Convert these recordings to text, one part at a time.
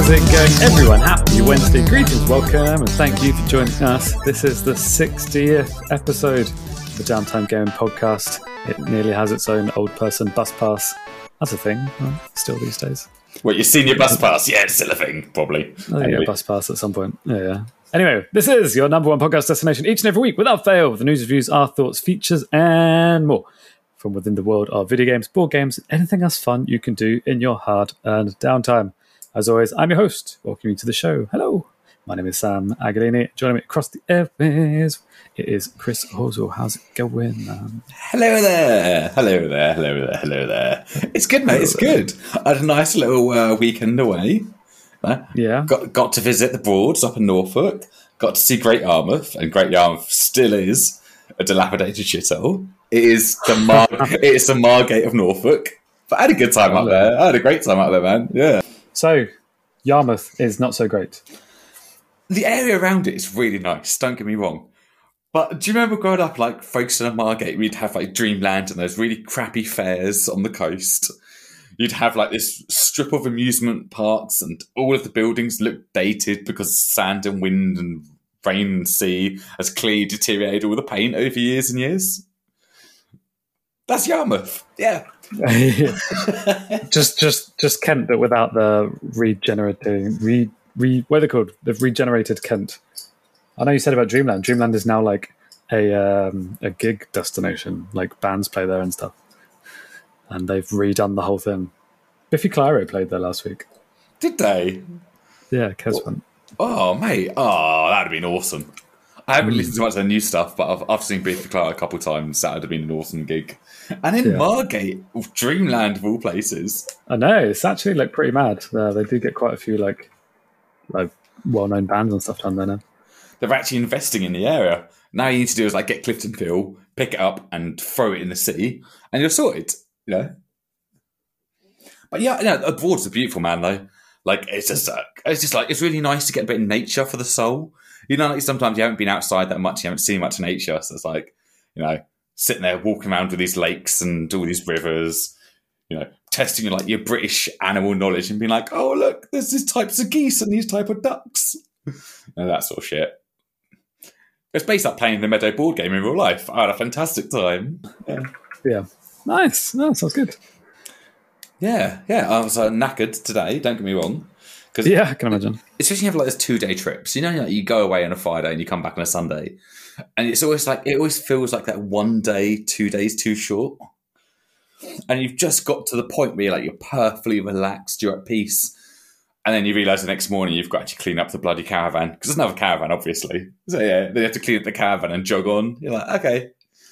How's it going, everyone? Happy Wednesday. Greetings, welcome, and thank you for joining us. This is the 60th episode of the Downtime Gaming Podcast. It nearly has its own old person bus pass. That's a thing, right? Still these days. What, your senior bus pass? Yeah, it's still a thing, probably. Oh, anyway. Yeah, bus pass at some point. Yeah. Anyway, this is your number one podcast destination each and every week, without fail, with the news, reviews, our thoughts, features, and more from within the world of video games, board games, and anything else fun you can do in your hard-earned downtime. As always, I'm your host. Welcome you to the show. Hello. My name is Sam Agalini. Joining me across the airwaves, it is Chris Hozel. How's it going, man? Hello there. Hello there. Hello there. Hello there. It's good, mate. It's good. I had a nice little weekend away. Yeah. Got to visit the Broads up in Norfolk. Got to see Great Yarmouth, and Great Yarmouth still is a dilapidated shithole. It is the Margate of Norfolk. But I had a good time out there. I had a great time out there, man. Yeah. So, Yarmouth is not so great. The area around it is really nice, don't get me wrong. But do you remember growing up, like, Folkestone and Margate, we'd have, like, Dreamland and those really crappy fairs on the coast. You'd have, like, this strip of amusement parks and all of the buildings look dated because sand and wind and rain and sea has clearly deteriorated all the paint over years and years. That's Yarmouth, yeah. just Kent, but without the regenerating what are they called? They've regenerated Kent. I know you said about Dreamland. Dreamland is now like a gig destination, like bands play there and stuff, and they've redone the whole thing. Biffy Clyro played there last week. Did they? Yeah, Kes went. Oh mate, that'd have been awesome. I haven't listened to much of their new stuff, but I've seen Biffy Clyro a couple of times. That would have been an awesome gig. And in Margate, Dreamland of all places. I know, it's actually like pretty mad. They do get quite a few like well-known bands and stuff down there now. They're actually investing in the area. Now you need to do is like get Cliftonville, pick it up and throw it in the sea, and you're sorted, you know? But yeah, the Broads are beautiful, man, though. Like, it's really nice to get a bit of nature for the soul. You know, like sometimes you haven't been outside that much, you haven't seen much nature, so it's like, you know, sitting there walking around with these lakes and all these rivers, you know, testing like your British animal knowledge and being like, oh, look, there's these types of geese and these type of ducks. And that sort of shit. It's based up playing the Meadow board game in real life. I had a fantastic time. Yeah. Nice. No, that sounds good. Yeah. I was knackered today, don't get me wrong. Yeah, I can imagine. Especially you have like those 2-day trips. You know, like you go away on a Friday and you come back on a Sunday. And it's always like, it always feels like that 1 day, 2 days too short. And you've just got to the point where you're perfectly relaxed, you're at peace. And then you realise the next morning you've got to clean up the bloody caravan. Because there's another caravan, obviously. So yeah, then you have to clean up the caravan and jog on. You're like, okay.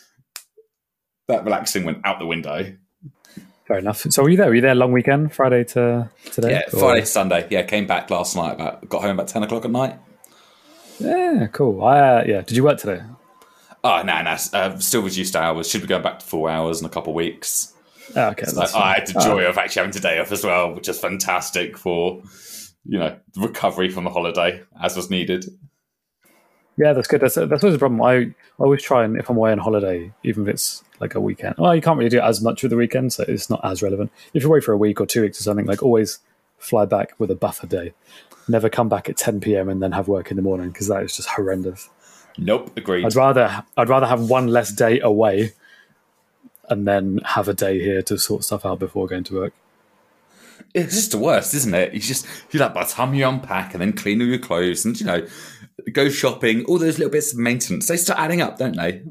That relaxing went out the window. Fair enough. So were you there? Were you there long weekend, Friday to today? Yeah, Friday to Sunday. Yeah, came back last night. Got home about 10 o'clock at night. Yeah, cool. Did you work today? Oh, no. Still reduced hours. Should be going back to 4 hours in a couple of weeks. Oh, okay. So I had the joy of actually having today off as well, which is fantastic for, you know, recovery from the holiday, as was needed. Yeah, that's good. That's always the problem. I always try, and if I'm away on holiday, even if it's like a weekend, well, you can't really do it as much with the weekend, so it's not as relevant. If you're away for a week or 2 weeks or something, like always fly back with a buffer day. Never come back at 10 p.m. and then have work in the morning, because that is just horrendous. Nope, agreed. I'd rather have one less day away and then have a day here to sort stuff out before going to work. It's just the worst, isn't it? You like, by the time you unpack and then clean all your clothes and, you know, go shopping, all those little bits of maintenance, they start adding up, don't they?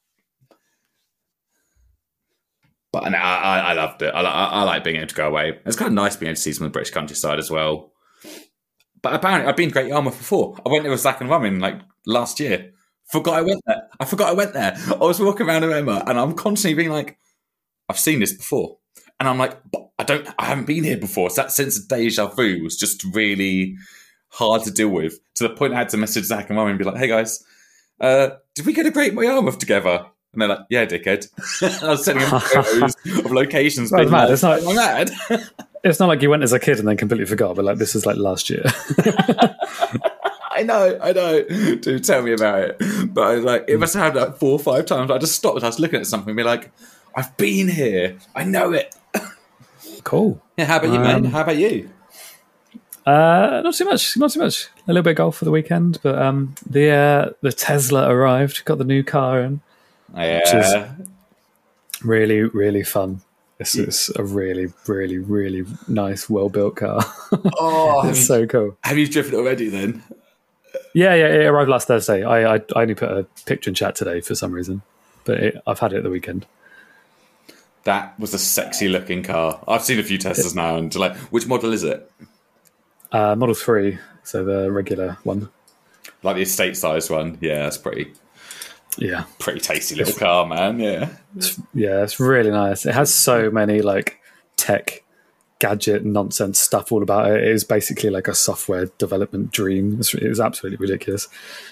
But I loved it. I like being able to go away. It's kind of nice being able to see some of the British countryside as well. But apparently, I've been to Great Yarmouth before. I went there with Zach and Ramin like last year. I forgot I went there. I was walking around Emma and I'm constantly being like, I've seen this before. And I'm like, but I haven't been here before. So that sense of deja vu was just really hard to deal with, to the point I had to message Zach and Ramin and be like, hey guys, did we go to Great Yarmouth together? And they're like, yeah, dickhead. I was sending them photos of locations. That's mad. Like, I'm mad. It's not like you went as a kid and then completely forgot, but like this is like last year. I know. Dude, tell me about it. But I was like, it must have happened like 4 or 5 times. I just stopped. I was looking at something and be like, I've been here. I know it. Cool. Yeah, how about you, man? How about you? Not too much. Not too much. A little bit of golf for the weekend, but the Tesla arrived. Got the new car in, which is really, really fun. This is a really, really, really nice, well-built car. Oh, it's so cool. Have you driven it already then? Yeah, it arrived last Thursday. I only put a picture in chat today for some reason, but I've had it at the weekend. That was a sexy-looking car. I've seen a few Teslas now, and like, which model is it? Model 3, so the regular one. Like the estate-sized one. Yeah, that's pretty tasty little car, man. Yeah. It's really nice. It has so many like tech gadget nonsense stuff all about it. It is basically like a software development dream. It's absolutely ridiculous.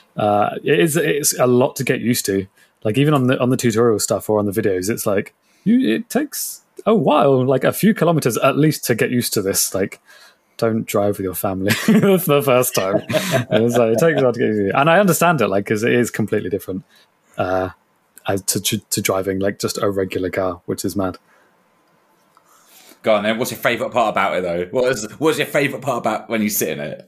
It's a lot to get used to. Like even on the tutorial stuff or on the videos, it's like it takes a while, like a few kilometers at least, to get used to this. Like, don't drive with your family for the first time. And so it takes a while to get used to. And I understand it, like, because it is completely different as to driving like just a regular car, which is mad. Go on then. What's your favourite part about it, though? What's your favourite part about when you sit in it?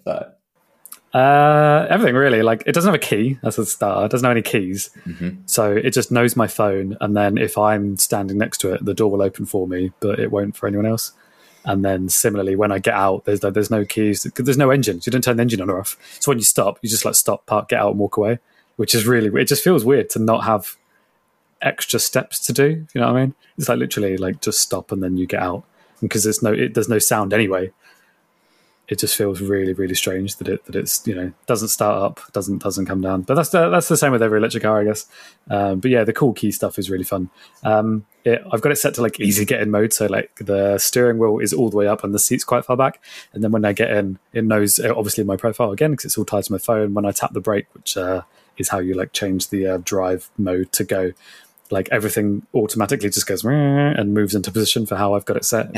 Everything really. Like, it doesn't have a key. That's a start. It doesn't have any keys, so it just knows my phone. And then if I'm standing next to it, the door will open for me, but it won't for anyone else. And then similarly, when I get out, there's no keys because there's no engine. So you don't turn the engine on or off. So when you stop, you just like stop, park, get out, and walk away. Which is really. It just feels weird to not have extra steps to do. You know what I mean? It's like literally like just stop and then you get out. Because there's no sound anyway. It just feels really, really strange that it's doesn't start up, doesn't come down. But that's the same with every electric car, I guess. But yeah, the cool key stuff is really fun. I've got it set to like easy get in mode, so like the steering wheel is all the way up and the seat's quite far back. And then when I get in, it knows obviously my profile again because it's all tied to my phone. When I tap the brake, which is how you like change the drive mode to go. Like everything automatically just goes and moves into position for how I've got it set.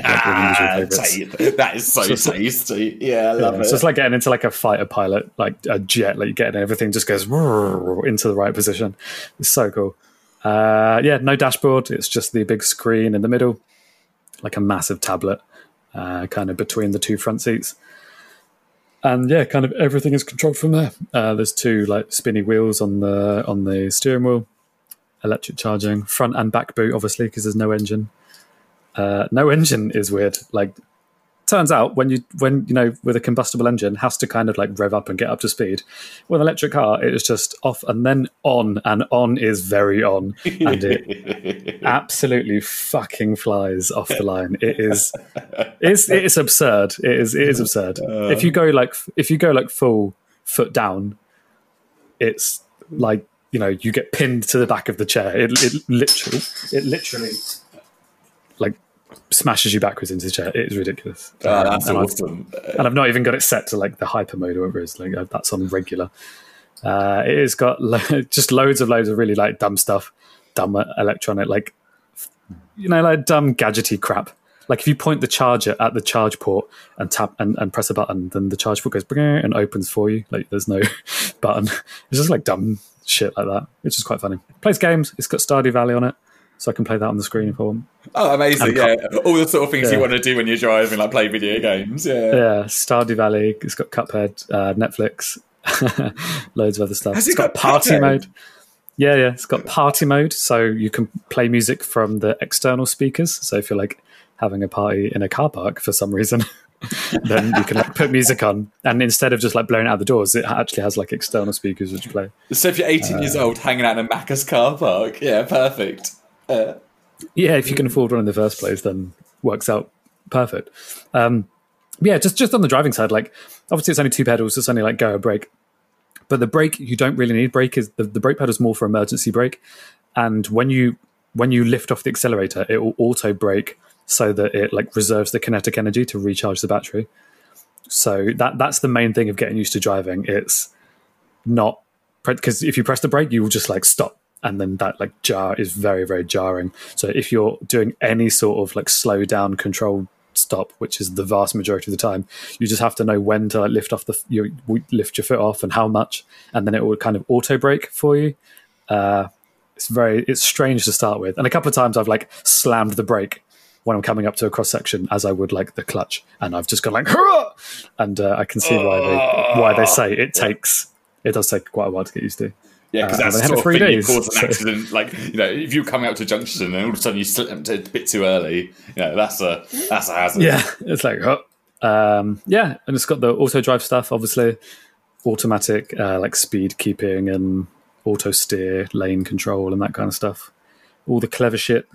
That is so tasty. Yeah, I love it. So it's like getting into like a fighter pilot, like a jet, like you get in, everything just goes into the right position. It's so cool. No dashboard. It's just the big screen in the middle, like a massive tablet, kind of between the two front seats. And yeah, kind of everything is controlled from there. There's two like spinny wheels on the steering wheel. Electric charging, front and back boot, obviously, because there's no engine. No engine is weird. Like, turns out when with a combustible engine, has to kind of like rev up and get up to speed. With an electric car, it is just off and then on, and on is very on, and it absolutely fucking flies off the line. It's absurd. It is absurd. If you go like full foot down, it's like. You get pinned to the back of the chair. It literally like smashes you backwards into the chair. It is ridiculous. That's awesome. And I've not even got it set to like the hyper mode or whatever it is. Like that's on regular. It has got just loads of really like dumb stuff, dumb electronic, like like dumb gadgety crap. Like if you point the charger at the charge port and tap and press a button, then the charge port goes and opens for you. Like there's no button. It's just like dumb shit like that, which is quite funny. Plays games. It's got Stardew Valley on it, so I can play that on the screen if I want. Oh, amazing! Yeah, all the sort of things you want to do when you're driving, like play video games. Yeah, Stardew Valley. It's got Cuphead, Netflix, loads of other stuff. Has it got party Cuphead? mode. Yeah, it's got party mode, so you can play music from the external speakers. So if you're like having a party in a car park for some reason, then you can like put music on, and instead of just like blowing it out the doors, it actually has like external speakers which play. So if you're 18 years old hanging out in a Macca's car park, yeah, perfect. If you can afford one in the first place, then works out perfect. Just on the driving side, like obviously it's only two pedals, it's only like go or brake, but the brake you don't really need. Brake is the brake pedal is more for emergency brake, and when you lift off the accelerator, it will auto brake so that it like reserves the kinetic energy to recharge the battery. So that's the main thing of getting used to driving. It's not because if you press the brake, you will just like stop, and then that like jar is very, very jarring. So if you're doing any sort of like slow down controlled stop, which is the vast majority of the time, you just have to know when to like lift your foot off and how much, and then it will kind of auto brake for you. It's strange to start with, and a couple of times I've like slammed the brake when I'm coming up to a cross section as I would like the clutch, and I've just gone like hurrah, and I can see why they say it does take quite a while to get used to. Yeah, because that's I've the had it sort of 3 thing days, you cause an accident. Like, if you're coming up to a junction and all of a sudden you slip a bit too early, that's a hazard. Yeah, it's like, and it's got the auto drive stuff, obviously, automatic like speed keeping and auto steer, lane control, and that kind of stuff. All the clever shit,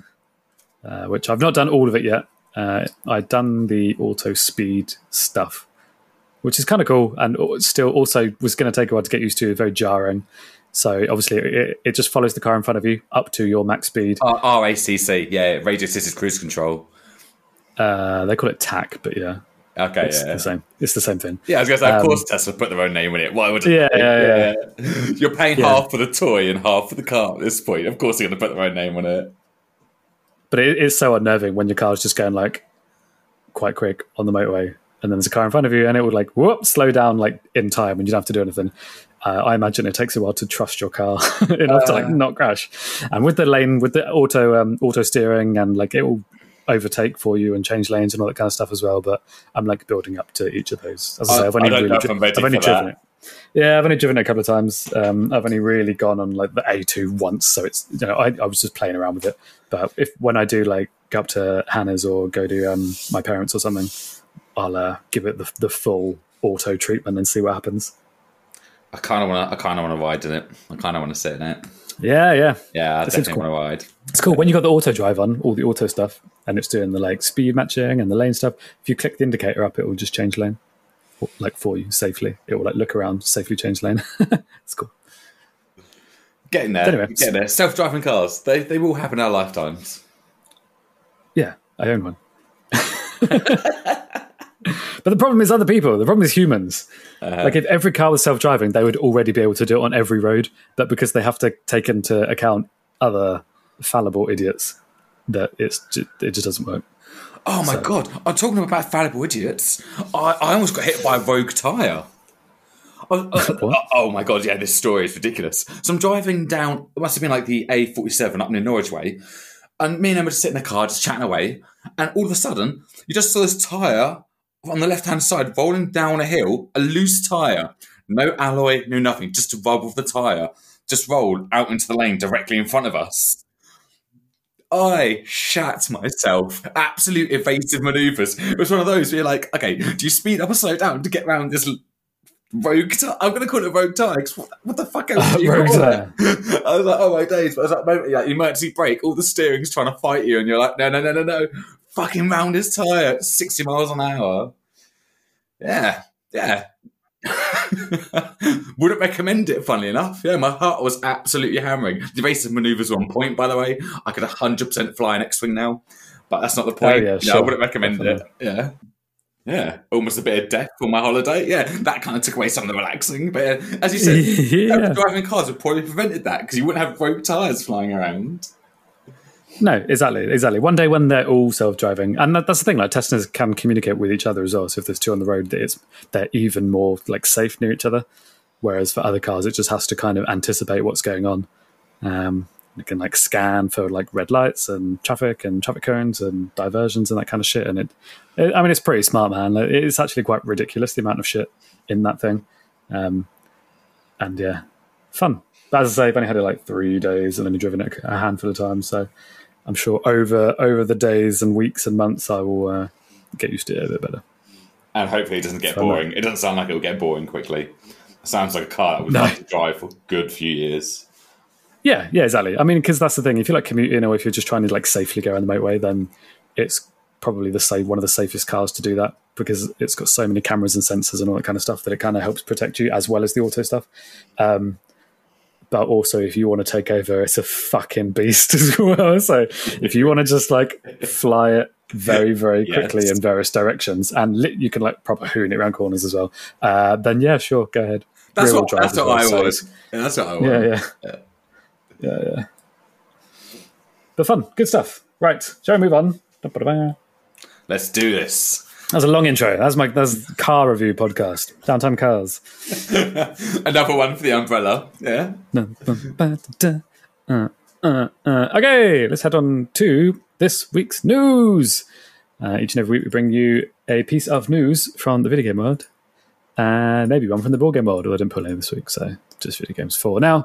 which I've not done all of it yet. I've done the auto speed stuff, which is kind of cool, and still also was going to take a while to get used to. Very jarring. So obviously it just follows the car in front of you up to your max speed. RACC, radio assisted cruise control. They call it TAC, but yeah. Okay, it's the same. It's the same thing. Yeah, I was going to say, of course Tesla put their own name in it. Why would it? Yeah. You're paying half for the toy and half for the car at this point. Of course they're going to put their own name on it. But it is so unnerving when your car's just going like quite quick on the motorway, and then there's a car in front of you, and it would like slow down like in time, and you don't have to do anything. I imagine it takes a while to trust your car enough to like not crash. And with the lane, with the auto steering, and like it will overtake for you and change lanes and all that kind of stuff as well. But I'm like building up to each of those. As I say, I've only driven it. Yeah, I've only driven it a couple of times. I've only really gone on like the A2 once, so it's I was just playing around with it. But when I do like go up to Hannah's or go to my parents or something, I'll give it the full auto treatment and see what happens. I kind of want to ride in it. I kind of want to sit in it. Yeah. Yeah, I definitely want to ride. It's cool when you got the auto drive on, all the auto stuff, and it's doing the like speed matching and the lane stuff. If you click the indicator up, it will just change lane, like for you safely. It will like look around, safely change lane. It's cool. Getting there. Self-driving cars. They will happen in our lifetimes. Yeah, I own one. But the problem is other people. The problem is humans. Like if every car was self-driving, they would already be able to do it on every road. But because they have to take into account other fallible idiots, that it just doesn't work. Oh my God. I'm talking about fallible idiots. I almost got hit by a rogue tyre. Oh my God, yeah, this story is ridiculous. So I'm driving down, it must have been like the A47 up near Norwich Way, and me and Emma just sit in the car, just chatting away, and all of a sudden, you just saw this tyre on the left-hand side rolling down a hill, a loose tyre, no alloy, no nothing, just a rub of the tyre, just rolled out into the lane directly in front of us. I shat myself. Absolute evasive manoeuvres. It was one of those where you're like, okay, do you speed up or slow down to get around this rogue tyre? I'm going to call it a rogue tyre because what the fuck else do you call it? I was like, oh my days. But I was like, emergency brake, all the steering's trying to fight you, and you're like, no. Fucking round his tyre at 60 miles an hour. Yeah. Wouldn't recommend it, funnily enough. Yeah, my heart was absolutely hammering. The evasive manoeuvres were on point, by the way. I could 100% fly an X-Wing now, but that's not the point. Oh, yeah, sure. I wouldn't recommend it. Yeah. Almost a bit of death for my holiday. Yeah, that kind of took away some of the relaxing. But as you said, driving cars would probably prevented that because you wouldn't have rogue tyres flying around. No, exactly. One day when they're all self-driving, and that's the thing, like Teslas can communicate with each other as well. So if there's two on the road, they're even more like safe near each other. Whereas for other cars, it just has to kind of anticipate what's going on. It can like scan for like red lights and traffic cones and diversions and that kind of shit. And it's pretty smart, man. It's actually quite ridiculous the amount of shit in that thing. And yeah, fun. But as I say, I've only had it like 3 days and only driven it a handful of times. So I'm sure over the days and weeks and months, I will get used to it a bit better. And hopefully it doesn't get boring. It doesn't sound like it will get boring quickly. It sounds like a car that would like to drive for a good few years. Yeah, exactly. I mean, because that's the thing. If you're like commuting or if you're just trying to like safely go around the motorway, then it's probably one of the safest cars to do that because it's got so many cameras and sensors and all that kind of stuff that it kind of helps protect you as well as the auto stuff. But also, if you want to take over, it's a fucking beast as well. So if you want to just like fly it very, very quickly in various directions, and you can like proper hoon it around corners as well, then yeah, sure, go ahead. That's what I was. Yeah, that's what I was. Yeah. But fun, good stuff. Right, shall we move on? Let's do this. That was a long intro. That's car review podcast. Downtime Cars. Another one for the umbrella. Yeah. Okay, let's head on to this week's news. Each and every week we bring you a piece of news from the video game world, and maybe one from the board game world, although I didn't pull any this week, so just video games for now.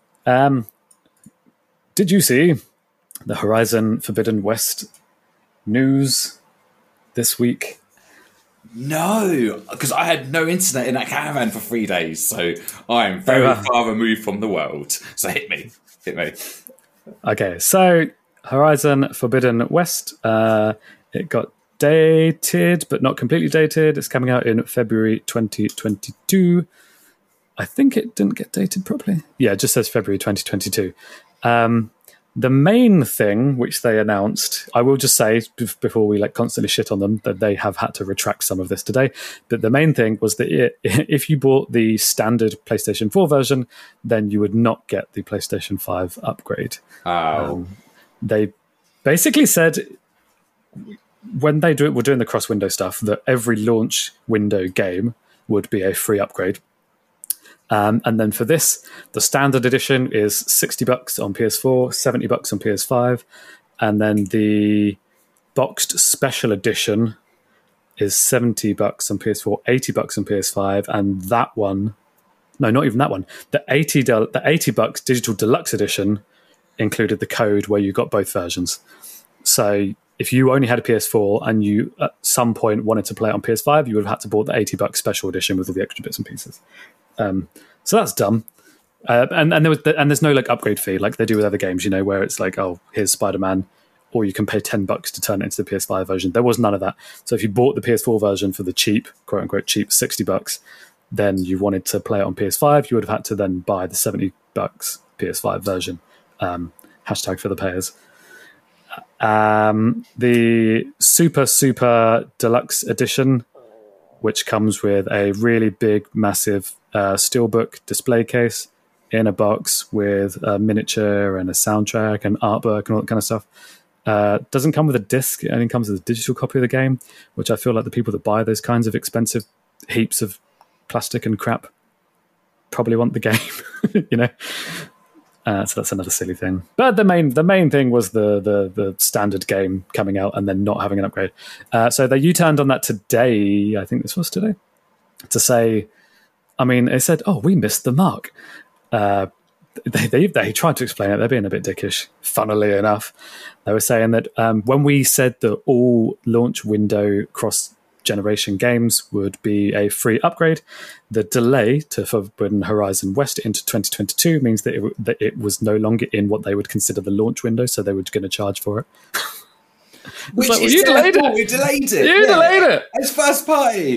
Did you see the Horizon Forbidden West news this week? No, because I had no internet in that caravan for 3 days, so I'm very far removed from the world. So hit me. Okay, so Horizon Forbidden West, it got dated, but not completely dated. It's coming out in February 2022. I think it didn't get dated properly. Yeah, it just says February 2022. The main thing which they announced, I will just say before we constantly shit on them, that they have had to retract some of this today. But the main thing was that if you bought the standard PlayStation 4 version, then you would not get the PlayStation 5 upgrade. They basically said when they were doing the cross-window stuff, that every launch window game would be a free upgrade. And then for this, the standard edition is $60 on PS4, $70 on PS5, and then the boxed special edition is $70 on PS4, $80 on PS5, and that one, no, not even that one. The $80 digital deluxe edition included the code where you got both versions. So if you only had a PS4 and you at some point wanted to play it on PS5, you would have had to bought the $80 special edition with all the extra bits and pieces. So that's dumb. And there's no upgrade fee like they do with other games, where it's here's Spider-Man, or you can pay $10 to turn it into the PS5 version. There was none of that. So if you bought the PS4 version for the cheap, quote unquote cheap, $60, then you wanted to play it on PS5, you would have had to then buy the $70 PS5 version. Hashtag for the payers. The super deluxe edition, which comes with a really big, massive steelbook display case in a box with a miniature and a soundtrack and artwork and all that kind of stuff. Doesn't come with a disc, it only comes with a digital copy of the game, which I feel like the people that buy those kinds of expensive heaps of plastic and crap probably want the game, So that's another silly thing. But the main thing was the standard game coming out and then not having an upgrade. So they U-turned on that today. I think this was today. To say, they said, "Oh, we missed the mark." They tried to explain it. They're being a bit dickish. Funnily enough, they were saying that when we said that all launch window cross-generation games would be a free upgrade, the delay to Forbidden Horizon West into 2022 means that it was no longer in what they would consider the launch window, so they were going to charge for it. Which is you delayed it. We delayed it. You delayed it. It's first party.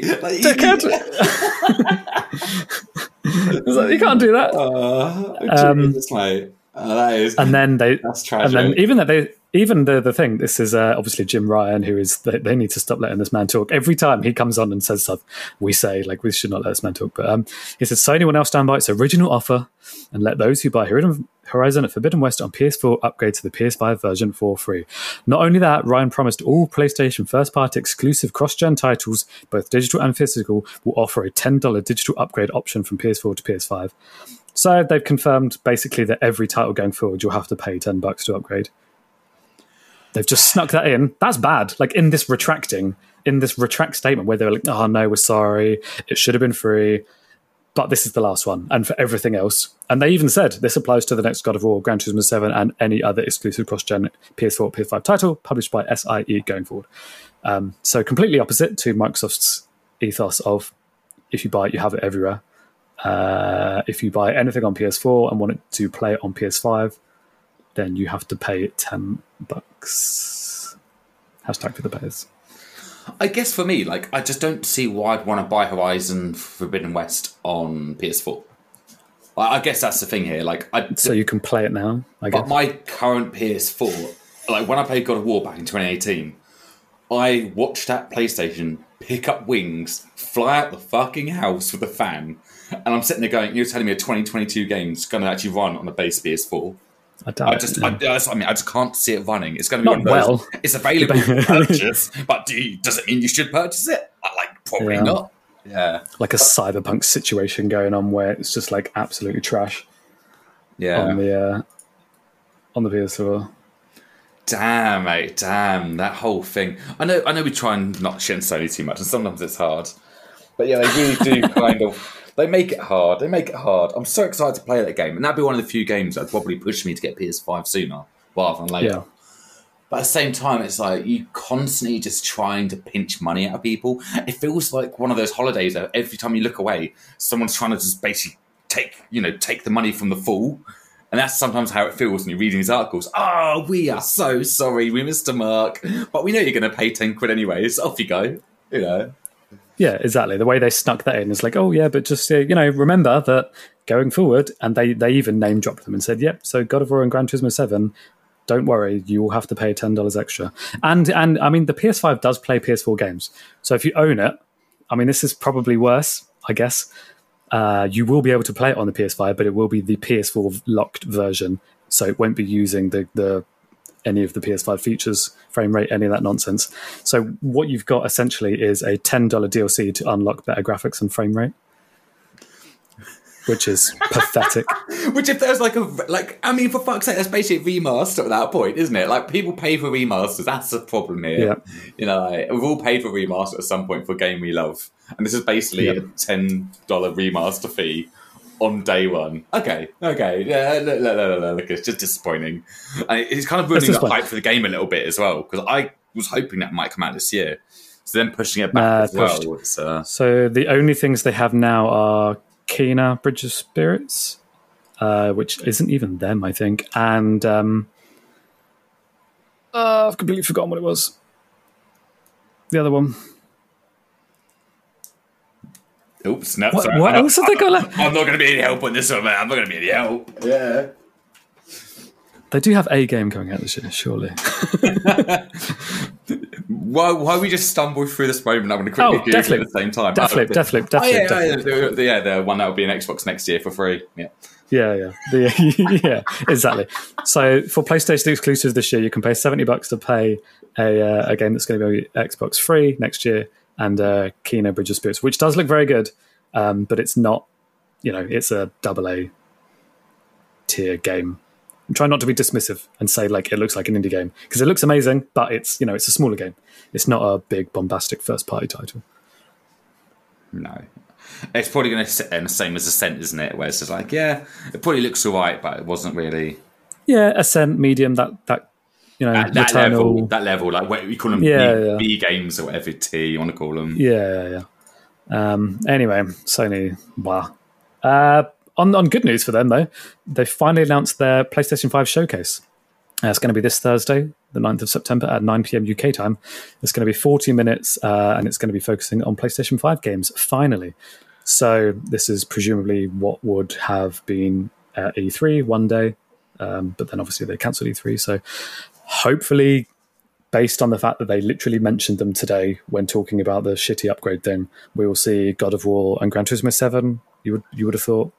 You can't do that. Jesus, mate. That is. And then that's tragic. And then even the thing. This is obviously Jim Ryan, who is. They need to stop letting this man talk. Every time he comes on and says stuff, we say we should not let this man talk. But he says Sony will now stand by its original offer and let those who buy Horizon at Forbidden West on PS4 upgrade to the PS5 version for free. Not only that, Ryan promised all PlayStation first-party exclusive cross-gen titles, both digital and physical, will offer a $10 digital upgrade option from PS4 to PS5. So they've confirmed basically that every title going forward you'll have to pay $10 to upgrade. They've just snuck that in. That's bad. In this retract statement where they're like, "Oh no, we're sorry. It should have been free. But this is the last one." And for everything else. And they even said this applies to the next God of War, Gran Turismo 7, and any other exclusive cross-gen PS4, PS5 title published by SIE going forward. So completely opposite to Microsoft's ethos of if you buy it, you have it everywhere. If you buy anything on PS4 and want it to play it on PS5, then you have to pay $10. Hashtag for the payers. I guess for me, I just don't see why I'd want to buy Horizon Forbidden West on PS4. I guess that's the thing here. So you can play it now, I guess. But my current PS4, when I played God of War back in 2018, I watched that PlayStation pick up wings, fly out the fucking house with a fan, and I'm sitting there going, "You're telling me a 2022 game's going to actually run on the base PS4?" I just can't see it running. It's going to be not well. It's available for purchase, but does it mean you should purchase it? Probably not. Yeah, like a cyberpunk situation going on where it's just absolutely trash. Yeah, on the PS4. Damn, mate, damn, that whole thing. I know we try and not shit on Sony too much, and sometimes it's hard. But yeah, they really do kind of... They make it hard. I'm so excited to play that game. And that'd be one of the few games that'd probably push me to get PS5 sooner rather than later. Yeah. But at the same time, it's like you constantly just trying to pinch money out of people. It feels like one of those holidays that every time you look away, someone's trying to just basically take the money from the fool. And that's sometimes how it feels when you're reading these articles. Oh, we are so sorry, we missed a mark. But we know you're going to pay 10 quid anyways. Off you go, you know. Yeah, exactly. The way they snuck that in is like, oh, yeah, but just, remember that going forward, and they even name dropped them and said, yep, so God of War and Gran Turismo 7, don't worry, you will have to pay $10 extra. And I mean, the PS5 does play PS4 games. So if you own it, I mean, this is probably worse, I guess. You will be able to play it on the PS5, but it will be the PS4 locked version. So it won't be using the any of the PS5 features, frame rate, any of that nonsense. So what you've got essentially is a $10 DLC to unlock better graphics and frame rate, which is pathetic. Which if there's for fuck's sake, that's basically a remaster at that point, isn't it? Like, people pay for remasters. That's the problem here. Yeah. You know, we've all paid for remaster at some point for a game we love. And this is basically a $10 remaster fee on day one. Okay. Yeah, look, it's just disappointing. And it's kind of ruining the hype for the game a little bit as well, because I was hoping that might come out this year. So then pushing it back as well. So the only things they have now are Kena, Bridge of Spirits, which isn't even them, I think. And I've completely forgotten what it was. The other one. Oops, no. What else have they got left? I'm not going to be any help on this one, man. I'm not going to be any help. Yeah. They do have a game coming out this year, surely. Why we just stumble through this moment? I'm going to quickly do it at the same time. Deathloop. Yeah, the one that will be an Xbox next year for free. Yeah. Yeah, exactly. So for PlayStation exclusives this year, you can pay $70 to play a game that's going to be Xbox free next year, and Kena Bridge of Spirits, which does look very good, but it's not, it's a AA tier game. I'm trying not to be dismissive and say like it looks like an indie game, because it looks amazing, but it's it's a smaller game. It's not a big bombastic first party title. No. It's probably going to sit in the same as Ascent, isn't it? Where it's just like, yeah, it probably looks all right, but it wasn't really. Yeah, Ascent, Medium, that that level, like what we call them, B games or whatever tier you want to call them. Yeah. Anyway, Sony, blah. On good news for them though, they finally announced their PlayStation 5 showcase. It's going to be this Thursday, the 9th of September at 9 p.m. UK time. It's going to be 40 minutes, and it's going to be focusing on PlayStation 5 games, finally. So this is presumably what would have been at E3 one day, but then obviously they cancelled E3. So hopefully, based on the fact that they literally mentioned them today when talking about the shitty upgrade thing, we will see God of War and Gran Turismo 7, you would have thought.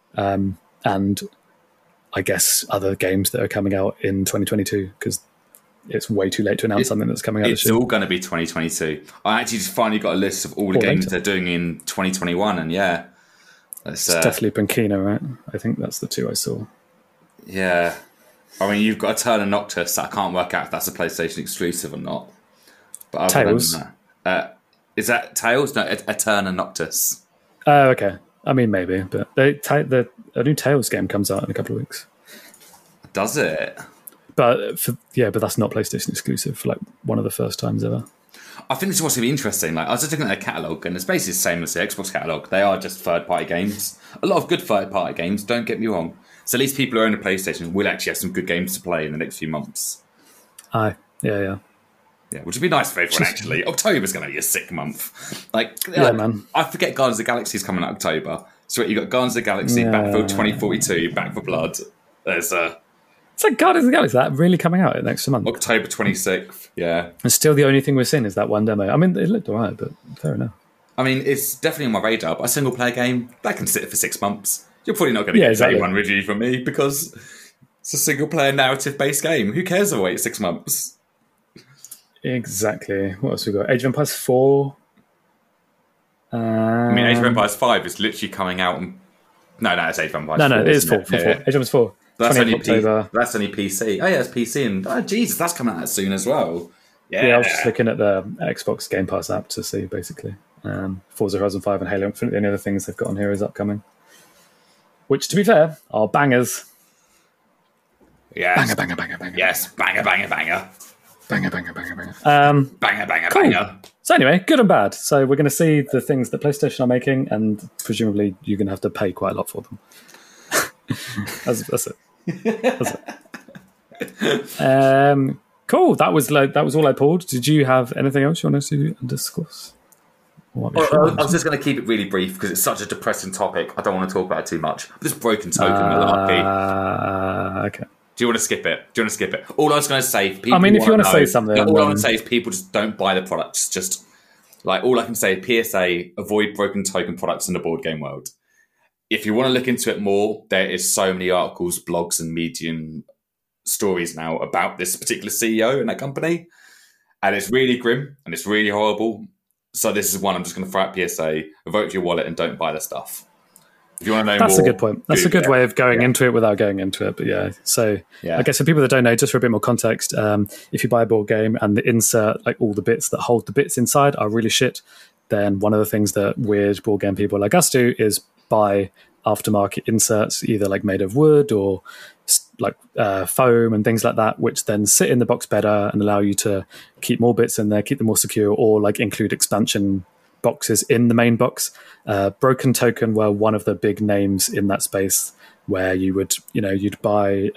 And I guess other games that are coming out in 2022, because it's way too late to announce something that's coming out this year. It's all going to be 2022. I actually just finally got a list of all the games they're doing in 2021, and yeah. It's Deathloop and Kena, right? I think that's the two I saw. Yeah. I mean, you've got Eterna Noctis. I can't work out if that's a PlayStation exclusive or not. But Tales? Is that Tales? No, Eterna Noctis. Oh, okay. I mean, maybe, but a new Tales game comes out in a couple of weeks. Does it? But that's not PlayStation exclusive for like one of the first times ever. I think this is what's going to be interesting. Like, I was just looking at their catalogue, and it's basically the same as the Xbox catalogue. They are just third-party games. A lot of good third-party games, don't get me wrong. So at least people who own a PlayStation will actually have some good games to play in the next few months. Aye, yeah. Yeah, which would be nice for everyone, actually. October's going to be a sick month. Man. I forget Guardians of the Galaxy is coming out October. So you've got Guardians of the Galaxy, Battlefield 2042, Back 4 Blood. There's It's like Guardians of the Galaxy, that really coming out next month? October 26th, yeah. And still the only thing we're seeing is that one demo. I mean, it looked alright, but fair enough. I mean, it's definitely on my radar, but a single-player game, that can sit for 6 months. You're probably not going to get exactly. One review from me, because it's a single-player narrative-based game. Who cares if I wait 6 months? Exactly. What else we got? Age of Empires 4. I mean, Age of Empires 5 is literally coming out No, it's Age of Empires. No, 4, it is isn't 4. it? 4. Age of Empires 4. That's 20th only October. That's only PC. Oh yeah, it's PC, and Jesus, that's coming out soon as well. Yeah, I was just looking at the Xbox Game Pass app to see, basically. Forza Horizon 5 and Halo Infinite, the only other things they've got on here is upcoming. Which, to be fair, are bangers. Yes. Banger, banger, banger, banger. Yes, banger, banger, banger. Banger, banger, banger, banger. Banger, banger, Cool. banger. So anyway, good and bad. So we're going to see the things that PlayStation are making, and presumably you're going to have to pay quite a lot for them. That's it. That's it. Cool. That was all I pulled. Did you have anything else you want to discuss? I was just going to keep it really brief because it's such a depressing topic. I don't want to talk about it too much. This Broken Token malarkey. Okay. Do you want to skip it? All I was going to say, people I mean, if you want to say something, all I want to say is people just don't buy the products. Just like all I can say, PSA, avoid Broken Token products in the board game world. If you want to look into it more, there is so many articles, blogs, and Medium stories now about this particular CEO and that company, and it's really grim and it's really horrible. So this is one I'm just going to throw out PSA: vote your wallet and don't buy the stuff. If you want to know That's more, a good point. That's a good way of going into it without going into it. But I guess for people that don't know, just for a bit more context, if you buy a board game and the insert, like all the bits that hold the bits inside, are really shit, then one of the things that weird board game people like us do is buy aftermarket inserts, either like made of wood or like foam and things like that, which then sit in the box better and allow you to keep more bits in there, keep them more secure, or like include expansion boxes in the main box. Broken Token were one of the big names in that space where you would, you'd buy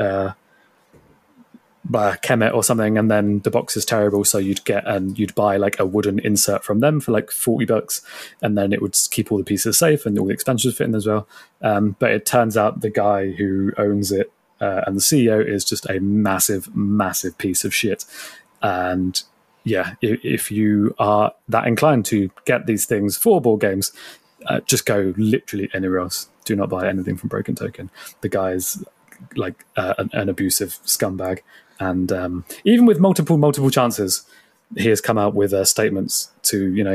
Kemet or something, and then the box is terrible, so you'd buy like a wooden insert from them for like $40, and then it would keep all the pieces safe and all the expansions fit in as well. But it turns out the guy who owns it and the CEO is just a massive, massive piece of shit. And yeah, if you are that inclined to get these things for board games, just go literally anywhere else. Do not buy anything from Broken Token. The guy's like an abusive scumbag. And even with multiple chances, he has come out with statements to,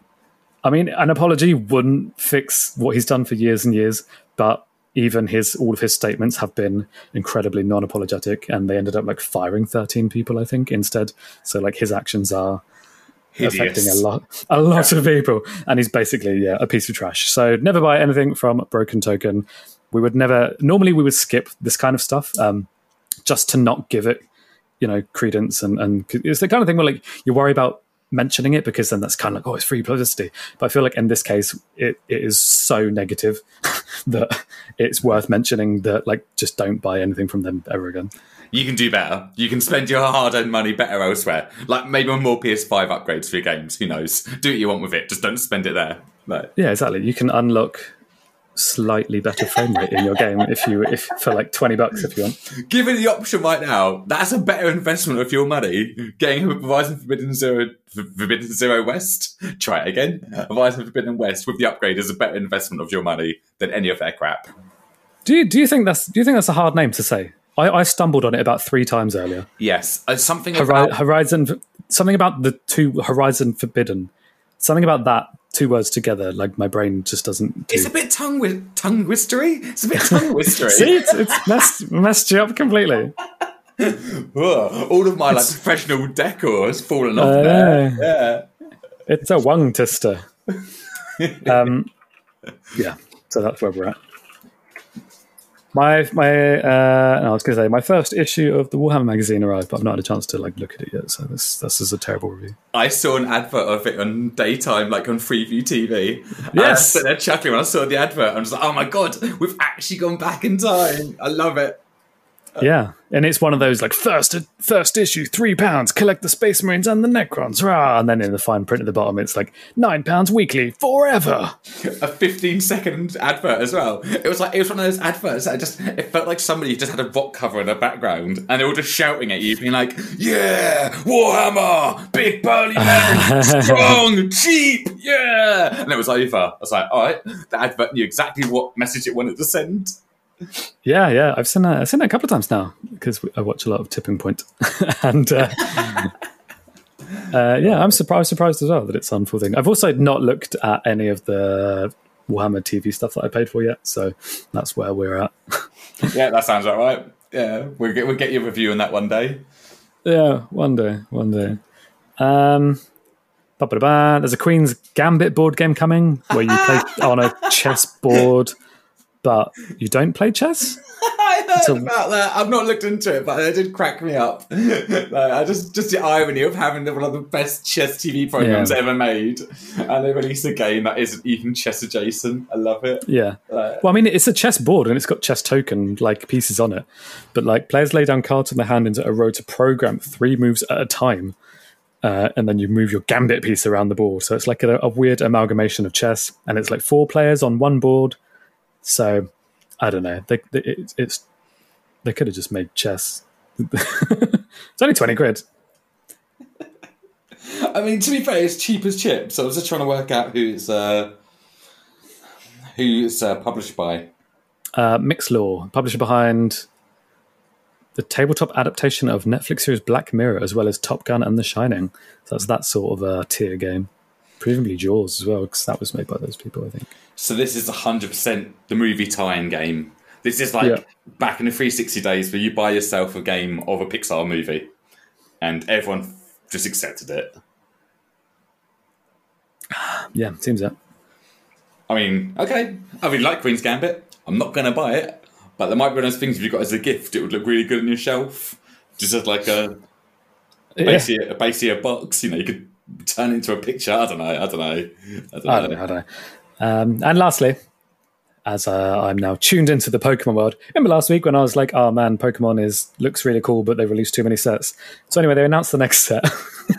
I mean, an apology wouldn't fix what he's done for years and years, but even all of his statements have been incredibly non-apologetic, and they ended up like firing 13 people, I think, instead. So like his actions are affecting a lot of people, and he's basically a piece of trash. So never buy anything from Broken Token. Normally we would skip this kind of stuff just to not give it credence, and it's the kind of thing where like you worry about mentioning it because then that's kind of like, it's free publicity. But I feel like in this case it is so negative that it's worth mentioning that like just don't buy anything from them ever again. You can do better. You can spend your hard-earned money better elsewhere. Like maybe on more PS5 upgrades for your games. Who knows? Do what you want with it. Just don't spend it there. No. Yeah, exactly. You can unlock slightly better frame rate in your game if for like $20 if you want. Given the option right now, that's a better investment of your money. Getting Horizon Forbidden Zero West. Try it again. Horizon Forbidden West with the upgrade is a better investment of your money than any of their crap. Do you think that's a hard name to say? I stumbled on it about 3 times earlier. Yes, something about Horizon. Something about the two Horizon Forbidden. Something about that. 2 words together, like my brain just doesn't. It's a bit tongue twistery. It's a bit tongue twistery. See, it's messed you up completely. All of my like professional decor has fallen off there. Yeah, it's a wang twister. Yeah, so that's where we're at. I was going to say my first issue of the Warhammer magazine arrived, but I've not had a chance to like look at it yet. So this is a terrible review. I saw an advert of it on daytime, like on Freeview TV. Yes, and I was sitting there chuckling when I saw the advert. I was like, "Oh my god, we've actually gone back in time!" I love it. Yeah, and it's one of those like first issue, £3, collect the Space Marines and the Necrons, rah! And then in the fine print at the bottom, it's like £9 weekly forever. A 15-second advert as well. It was one of those adverts that it felt like somebody just had a rock cover in the background, and they were just shouting at you, being like, "Yeah, Warhammer, big burly men, strong, cheap, yeah!" And it was over. I was like, all right, the advert knew exactly what message it wanted to send. Yeah, I've seen it a couple of times now because I watch a lot of Tipping Point, and I'm surprised as well that it's on full thing. I've also not looked at any of the Warhammer TV stuff that I paid for yet. So that's where we're at. Yeah, that sounds about right. Yeah, we'll get your review on that one day. Yeah, one day. There's a Queen's Gambit board game coming where you play on a chess board, but you don't play chess. I heard about that. I've not looked into it, but it did crack me up. Just the irony of having one of the best chess TV programs ever made, and they release a game that isn't even chess adjacent. I love it. Yeah. Well, I mean, it's a chess board and it's got chess token like pieces on it, but like players lay down cards in their hand into a row to program 3 moves at a time, and then you move your gambit piece around the board. So it's like a weird amalgamation of chess, and it's like 4 players on one board. So I don't know. They could have just made chess. It's only 20 quid. I mean, to be fair, it's cheap as chips. I was just trying to work out who it's published by. Mixlaw, publisher behind the tabletop adaptation of Netflix series Black Mirror, as well as Top Gun and The Shining. So that's that sort of a tier game. Presumably Jaws as well, because that was made by those people, I think. So this is 100% the movie tie-in game. This is like back in the 360 days where you buy yourself a game of a Pixar movie, and everyone just accepted it. Yeah, seems that. I mean, okay. I really like Queen's Gambit. I'm not going to buy it, but there might be one of those things if you got it as a gift, it would look really good on your shelf. Just as like a basically a box, you could turn it into a picture. I don't know. And lastly, as I'm now tuned into the Pokemon world. Remember last week when I was like, oh man, Pokemon looks really cool, but they've released too many sets. So anyway, they announced the next set.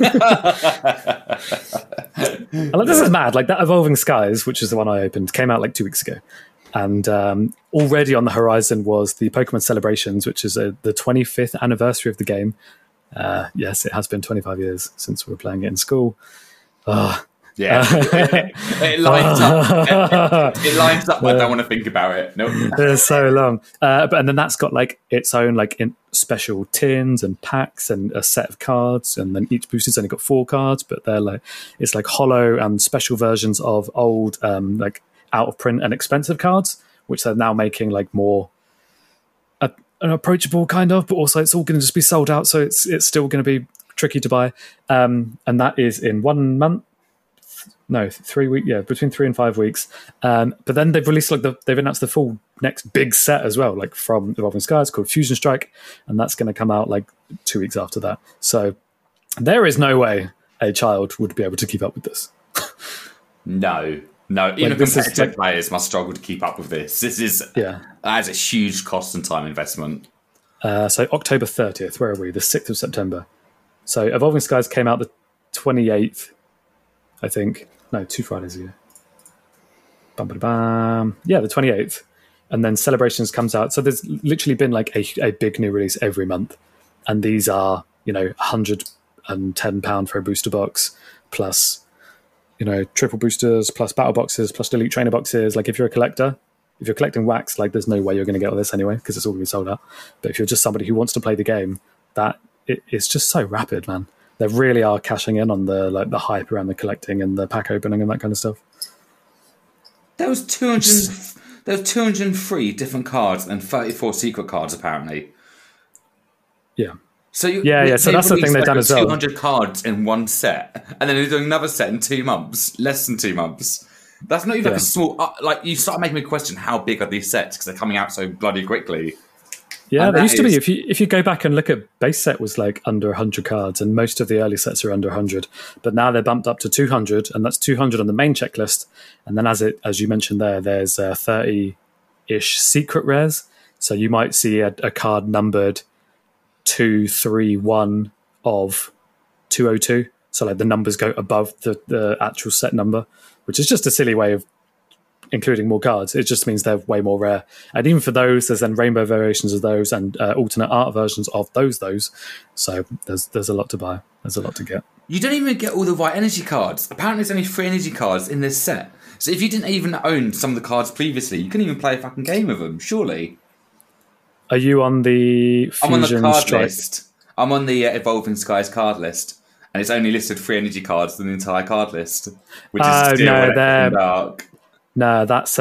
This is mad. Like that Evolving Skies, which is the one I opened, came out like 2 weeks ago. And already on the horizon was the Pokemon Celebrations, which is the 25th anniversary of the game. Yes, it has been 25 years since we were playing it in school. Yeah, it lines up. It lines up. I don't want to think about it. Nope. It's so long. And then that's got like its own like special tins and packs and a set of cards, and then each booster's only got 4 cards, but they're like it's like hollow and special versions of old like out of print and expensive cards, which they're now making like more an approachable kind of, but also it's all going to just be sold out, so it's still going to be tricky to buy. And that is in 1 month. No, 3 weeks. Yeah, between 3 and 5 weeks. But then they've released they've announced the full next big set as well, like from Evolving Skies, called Fusion Strike, and that's going to come out like 2 weeks after that. So there is no way a child would be able to keep up with this. No. Even competitive players must struggle to keep up with this. That has a huge cost and time investment. So October 30th, where are we? The 6th of September. So Evolving Skies came out the 28th, I think. No, 2 Fridays ago. Bam. Yeah, the 28th. And then Celebrations comes out. So there's literally been like a big new release every month. And these are, £110 for a booster box, plus, triple boosters, plus battle boxes, plus elite trainer boxes. Like if you're a collector, if you're collecting wax, like there's no way you're going to get all this anyway, because it's all going to be sold out. But if you're just somebody who wants to play the game, it's just so rapid, man. They really are cashing in on the hype around the collecting and the pack opening and that kind of stuff. There was 203 different cards and 34 secret cards, apparently. Yeah. So so that's the thing they've done as well. 200 cards in one set, and then they're doing another set in 2 months, less than 2 months. That's not even like a small... you start making me question how big are these sets, because they're coming out so bloody quickly. Yeah, there used to be. If you go back and look at base set was like under 100 cards, and most of the early sets are under 100. But now they're bumped up to 200, and that's 200 on the main checklist. And then as you mentioned there's 30-ish secret rares. So you might see a card numbered 231 of 202. So like the numbers go above the actual set number, which is just a silly way of including more cards. It just means they're way more rare. And even for those, there's then rainbow variations of those and alternate art versions of those. So there's a lot to buy. There's a lot to get. You don't even get all the right energy cards. Apparently there's only 3 energy cards in this set. So if you didn't even own some of the cards previously, you couldn't even play a fucking game of them, surely. Are you on the Fusion I'm on the card Strike list. I'm on the Evolving Skies card list. And it's only listed 3 energy cards in the entire card list. Which is still dark. No, that's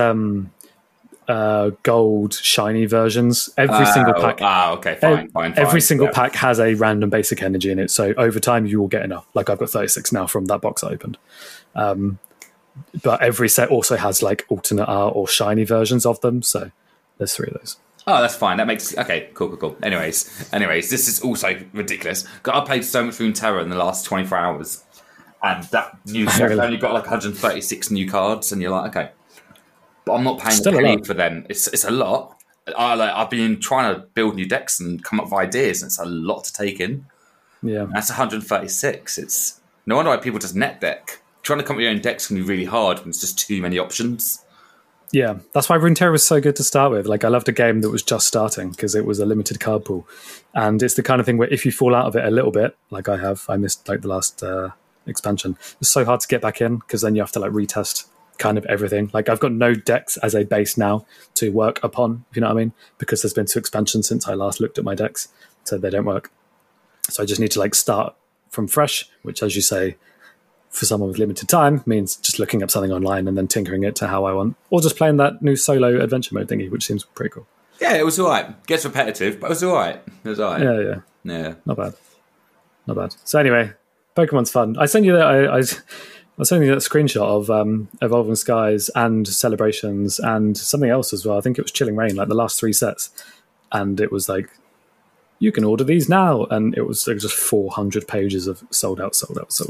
gold shiny versions. Every single pack. Okay, fine. Every single pack has a random basic energy in it. So over time, you will get enough. Like I've got 36 now from that box I opened. But every set also has like alternate art or shiny versions of them. So there's 3 of those. Oh, that's fine. That makes okay. Cool. Anyways, this is also ridiculous. I played so much Runeterra in the last 24 hours, and that new set only got like 136 new cards, and you're like, okay, but I'm not paying a penny for them. It's a lot. I've been trying to build new decks and come up with ideas, and it's a lot to take in. Yeah, that's 136. It's no wonder why people just net deck. Trying to come up with your own decks can be really hard when it's just too many options. Yeah, that's why Runeterra was so good to start with. Like, I loved a game that was just starting because it was a limited card pool. And it's the kind of thing where if you fall out of it a little bit, like I missed like the last expansion. It's so hard to get back in because then you have to like retest kind of everything. Like, I've got no decks as a base now to work upon, if you know what I mean? Because there's been 2 expansions since I last looked at my decks, so they don't work. So I just need to like start from fresh, which, as you say, for someone with limited time means just looking up something online and then tinkering it to how I want, or just playing that new solo adventure mode thingy, which seems pretty cool. Yeah, it was all right. Gets repetitive, but it was all right. Yeah. Not bad. So anyway, Pokemon's fun. I sent you that. I sent you that screenshot of Evolving Skies and Celebrations and something else as well. I think it was Chilling Reign, like the last 3 sets, and it was like, you can order these now, and it was just 400 pages of sold out.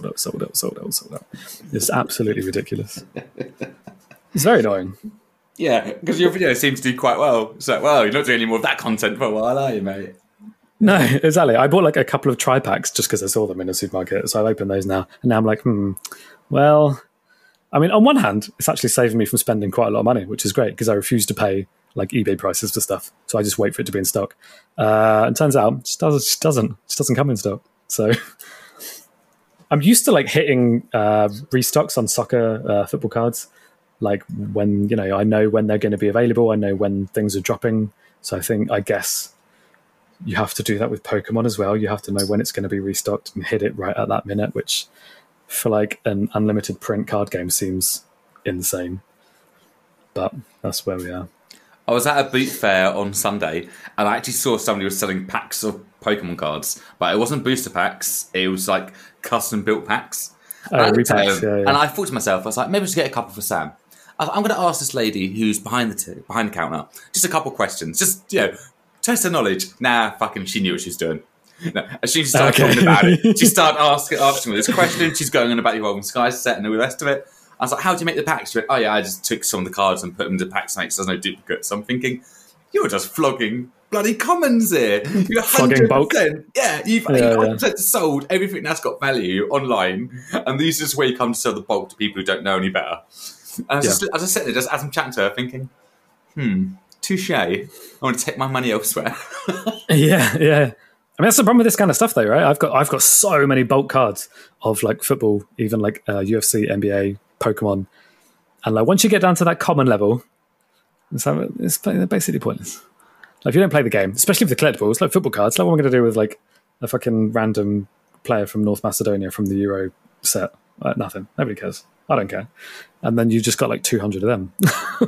It's absolutely ridiculous. It's very annoying. Yeah, because your video seems to do quite well. It's like, well, you're not doing any more of that content for a while, are you, mate? No, exactly. I bought like a couple of tri-packs just because I saw them in a supermarket, so I've opened those now, and now I'm like, well, I mean, on one hand, it's actually saving me from spending quite a lot of money, which is great because I refuse to pay like eBay prices for stuff, so I just wait for it to be in stock. And turns out it just doesn't come in stock. So I'm used to like hitting restocks on soccer football cards, like when I know when they're going to be available, I know when things are dropping. So I guess you have to do that with Pokemon as well. You have to know when it's going to be restocked and hit it right at that minute, which for like an unlimited print card game seems insane. But that's where we are. I was at a boot fair on Sunday, and I actually saw somebody was selling packs of Pokemon cards, but it wasn't booster packs. It was like custom built packs. Repacks, And I thought to myself, I was like, maybe I'll just get a couple for Sam. I'm going to ask this lady who's behind the counter just a couple of questions, just test her knowledge. Nah, fucking, she knew what she was doing. No, as soon as she started talking about it, she started asking me this question. She's going on about the Evolving Skies set and all the rest of it. I was like, how do you make the packs? She went, oh yeah, I just took some of the cards and put them into packs and so there's no duplicates. So I'm thinking, you're just flogging bloody commons here. You're 100%. Bulk. Yeah, you've 100% sold everything that's got value online, and these are just where you come to sell the bulk to people who don't know any better. And I was just sitting there, just as I'm chatting to her, thinking, touche. I want to take my money elsewhere. Yeah. I mean, that's the problem with this kind of stuff, though, right? I've got so many bulk cards of like football, even like UFC, NBA, Pokemon, and like once you get down to that common level, it's basically pointless. Like if you don't play the game, especially with the collectibles, like football cards, like what am I going to do with like a fucking random player from North Macedonia from the Euro set? Nothing. Nobody cares. I don't care. And then you just got like 200 of them.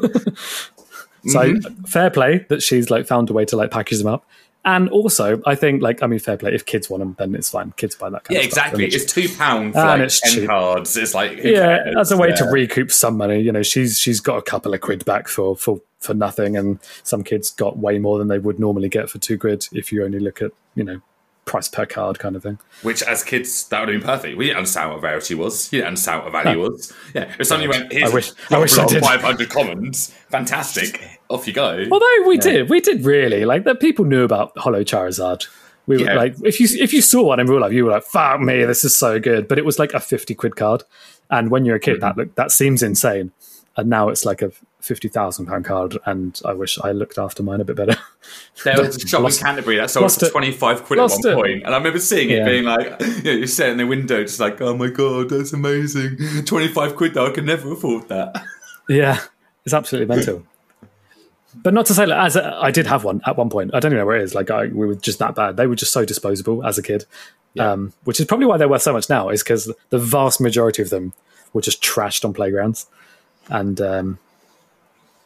So fair play that she's like found a way to like package them up. And also, I think, fair play. If kids want them, then it's fine. Kids buy that kind of stuff. Yeah, exactly. It's £2 for like 10 cards. It's like, as a way to recoup some money. She's got a couple of quid back for nothing, and some kids got way more than they would normally get for £2 if you only look at price per card kind of thing. Which, as kids, that would have been perfect. We didn't understand what rarity was. You didn't understand what value was. Yeah, if somebody went, here's I wish I did. 500 commons, fantastic. Off you go. Although we did really like that. People knew about Holo Charizard. We were like, if you saw one in real life, you were like, "Fuck me, this is so good." But it was like a £50 card, and when you're a kid, that seems insane. And now it's like a £50,000 card, and I wish I looked after mine a bit better. There was a shop in Canterbury that sold for 25 quid at one point, and I remember seeing it being like, you're sitting in the window, just like, oh my god, that's amazing. 25 quid though, I could never afford that. Yeah, it's absolutely mental. But not to say, like, as I did have one at one point. I don't even know where it is. Like, we were just that bad. They were just so disposable as a kid, which is probably why they're worth so much now. Is because the vast majority of them were just trashed on playgrounds, and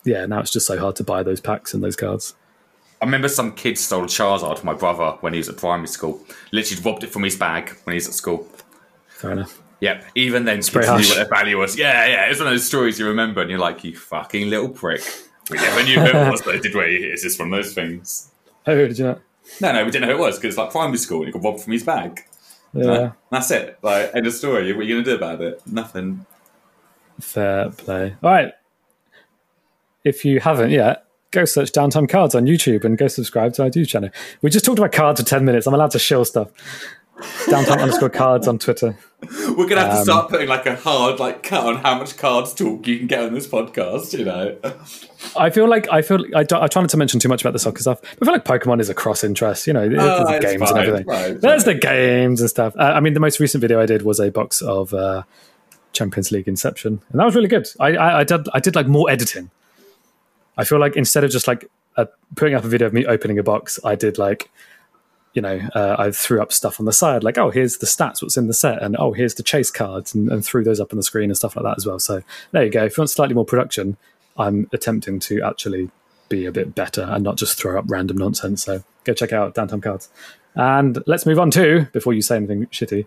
yeah, now it's just so hard to buy those packs and those cards. I remember some kid stole a Charizard from my brother when he was at primary school. Literally robbed it from his bag when he was at school. Fair enough. Yep. Even then, kids knew what their value was. Yeah. It's one of those stories you remember, and you're like, you fucking little prick. We never knew who it was, though, did we? It's just one of those things. Oh, did you not? No, we didn't know who it was because it's like primary school and he got robbed from his bag. Yeah. That's it. Like, end of story. What are you going to do about it? Nothing. Fair play. All right. If you haven't yet, go search Downtime Cards on YouTube and go subscribe to our YouTube channel. We just talked about cards for 10 minutes. I'm allowed to shill stuff. Downtime_cards on Twitter. We're going to have to start putting like a hard cut on how much cards talk you can get on this podcast, you know. I try not to mention too much about the soccer stuff. But I feel like Pokemon is a cross interest, you know, there's the games and everything. There's the games and stuff. I mean, the most recent video I did was a box of Champions League Inception, and that was really good. I did like more editing. I feel like instead of just like putting up a video of me opening a box, I did like, you know, I threw up stuff on the side, like, oh, here's the stats, what's in the set, and oh, here's the chase cards, and threw those up on the screen and stuff like that as well. So there you go. If you want slightly more production, I'm attempting to actually be a bit better and not just throw up random nonsense. So go check out Downtime Cards. And let's move on to, before you say anything shitty,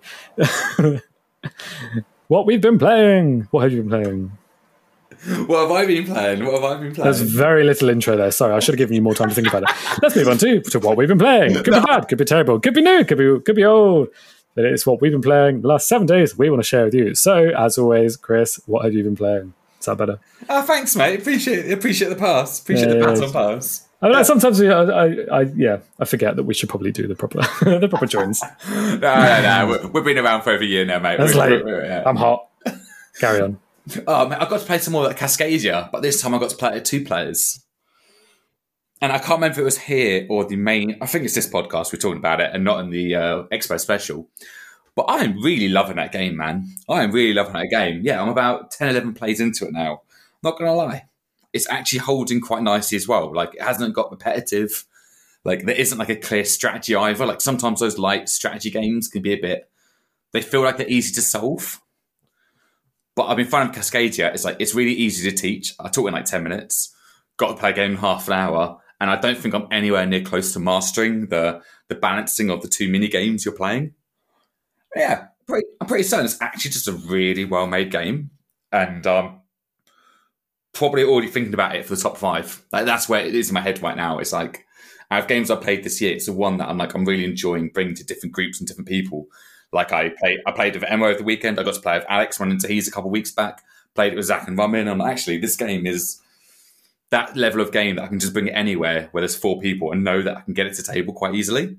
what we've been playing. What have you been playing? What have I been playing? There's very little intro there. Sorry, I should have given you more time to think about it. Let's move on to what we've been playing. Could be bad, could be terrible, could be new, could be old. But it's what we've been playing the last 7 days we want to share with you. So, as always, Chris, what have you been playing? Is that better? Oh, thanks, mate. Appreciate the pass. Appreciate the pat on pass. I mean, sometimes I forget that we should probably do the proper the proper joins. No. We've been around for over a year now, mate. I'm hot. Carry on. Oh, man, I got to play some more like Cascadia, but this time I got to play it at 2 players. And I can't remember if it was here or the main. I think it's this podcast we're talking about it, and not in the Expo special. But I am really loving that game, man. I am really loving that game. Yeah, I'm about 10, 11 plays into it now. Not going to lie. It's actually holding quite nicely as well. Like, it hasn't got repetitive. Like, there isn't like a clear strategy either. Like, sometimes those light strategy games can be a bit. They feel like they're easy to solve. But I've been finding Cascadia. It's really easy to teach. I taught in like 10 minutes. Got to play a game in half an hour. And I don't think I'm anywhere near close to mastering the balancing of the 2 mini games you're playing. Yeah, I'm pretty certain it's actually just a really well-made game. And probably already thinking about it for the top 5. Like, that's where it is in my head right now. It's like, out of games I've played this year, it's the one that I'm really enjoying bringing to different groups and different people. Like, I played with Emma over the weekend. I got to play with Alex, run into He's a couple of weeks back. Played it with Zach and Rumin. And actually, this game is that level of game that I can just bring it anywhere where there's 4 people and know that I can get it to table quite easily.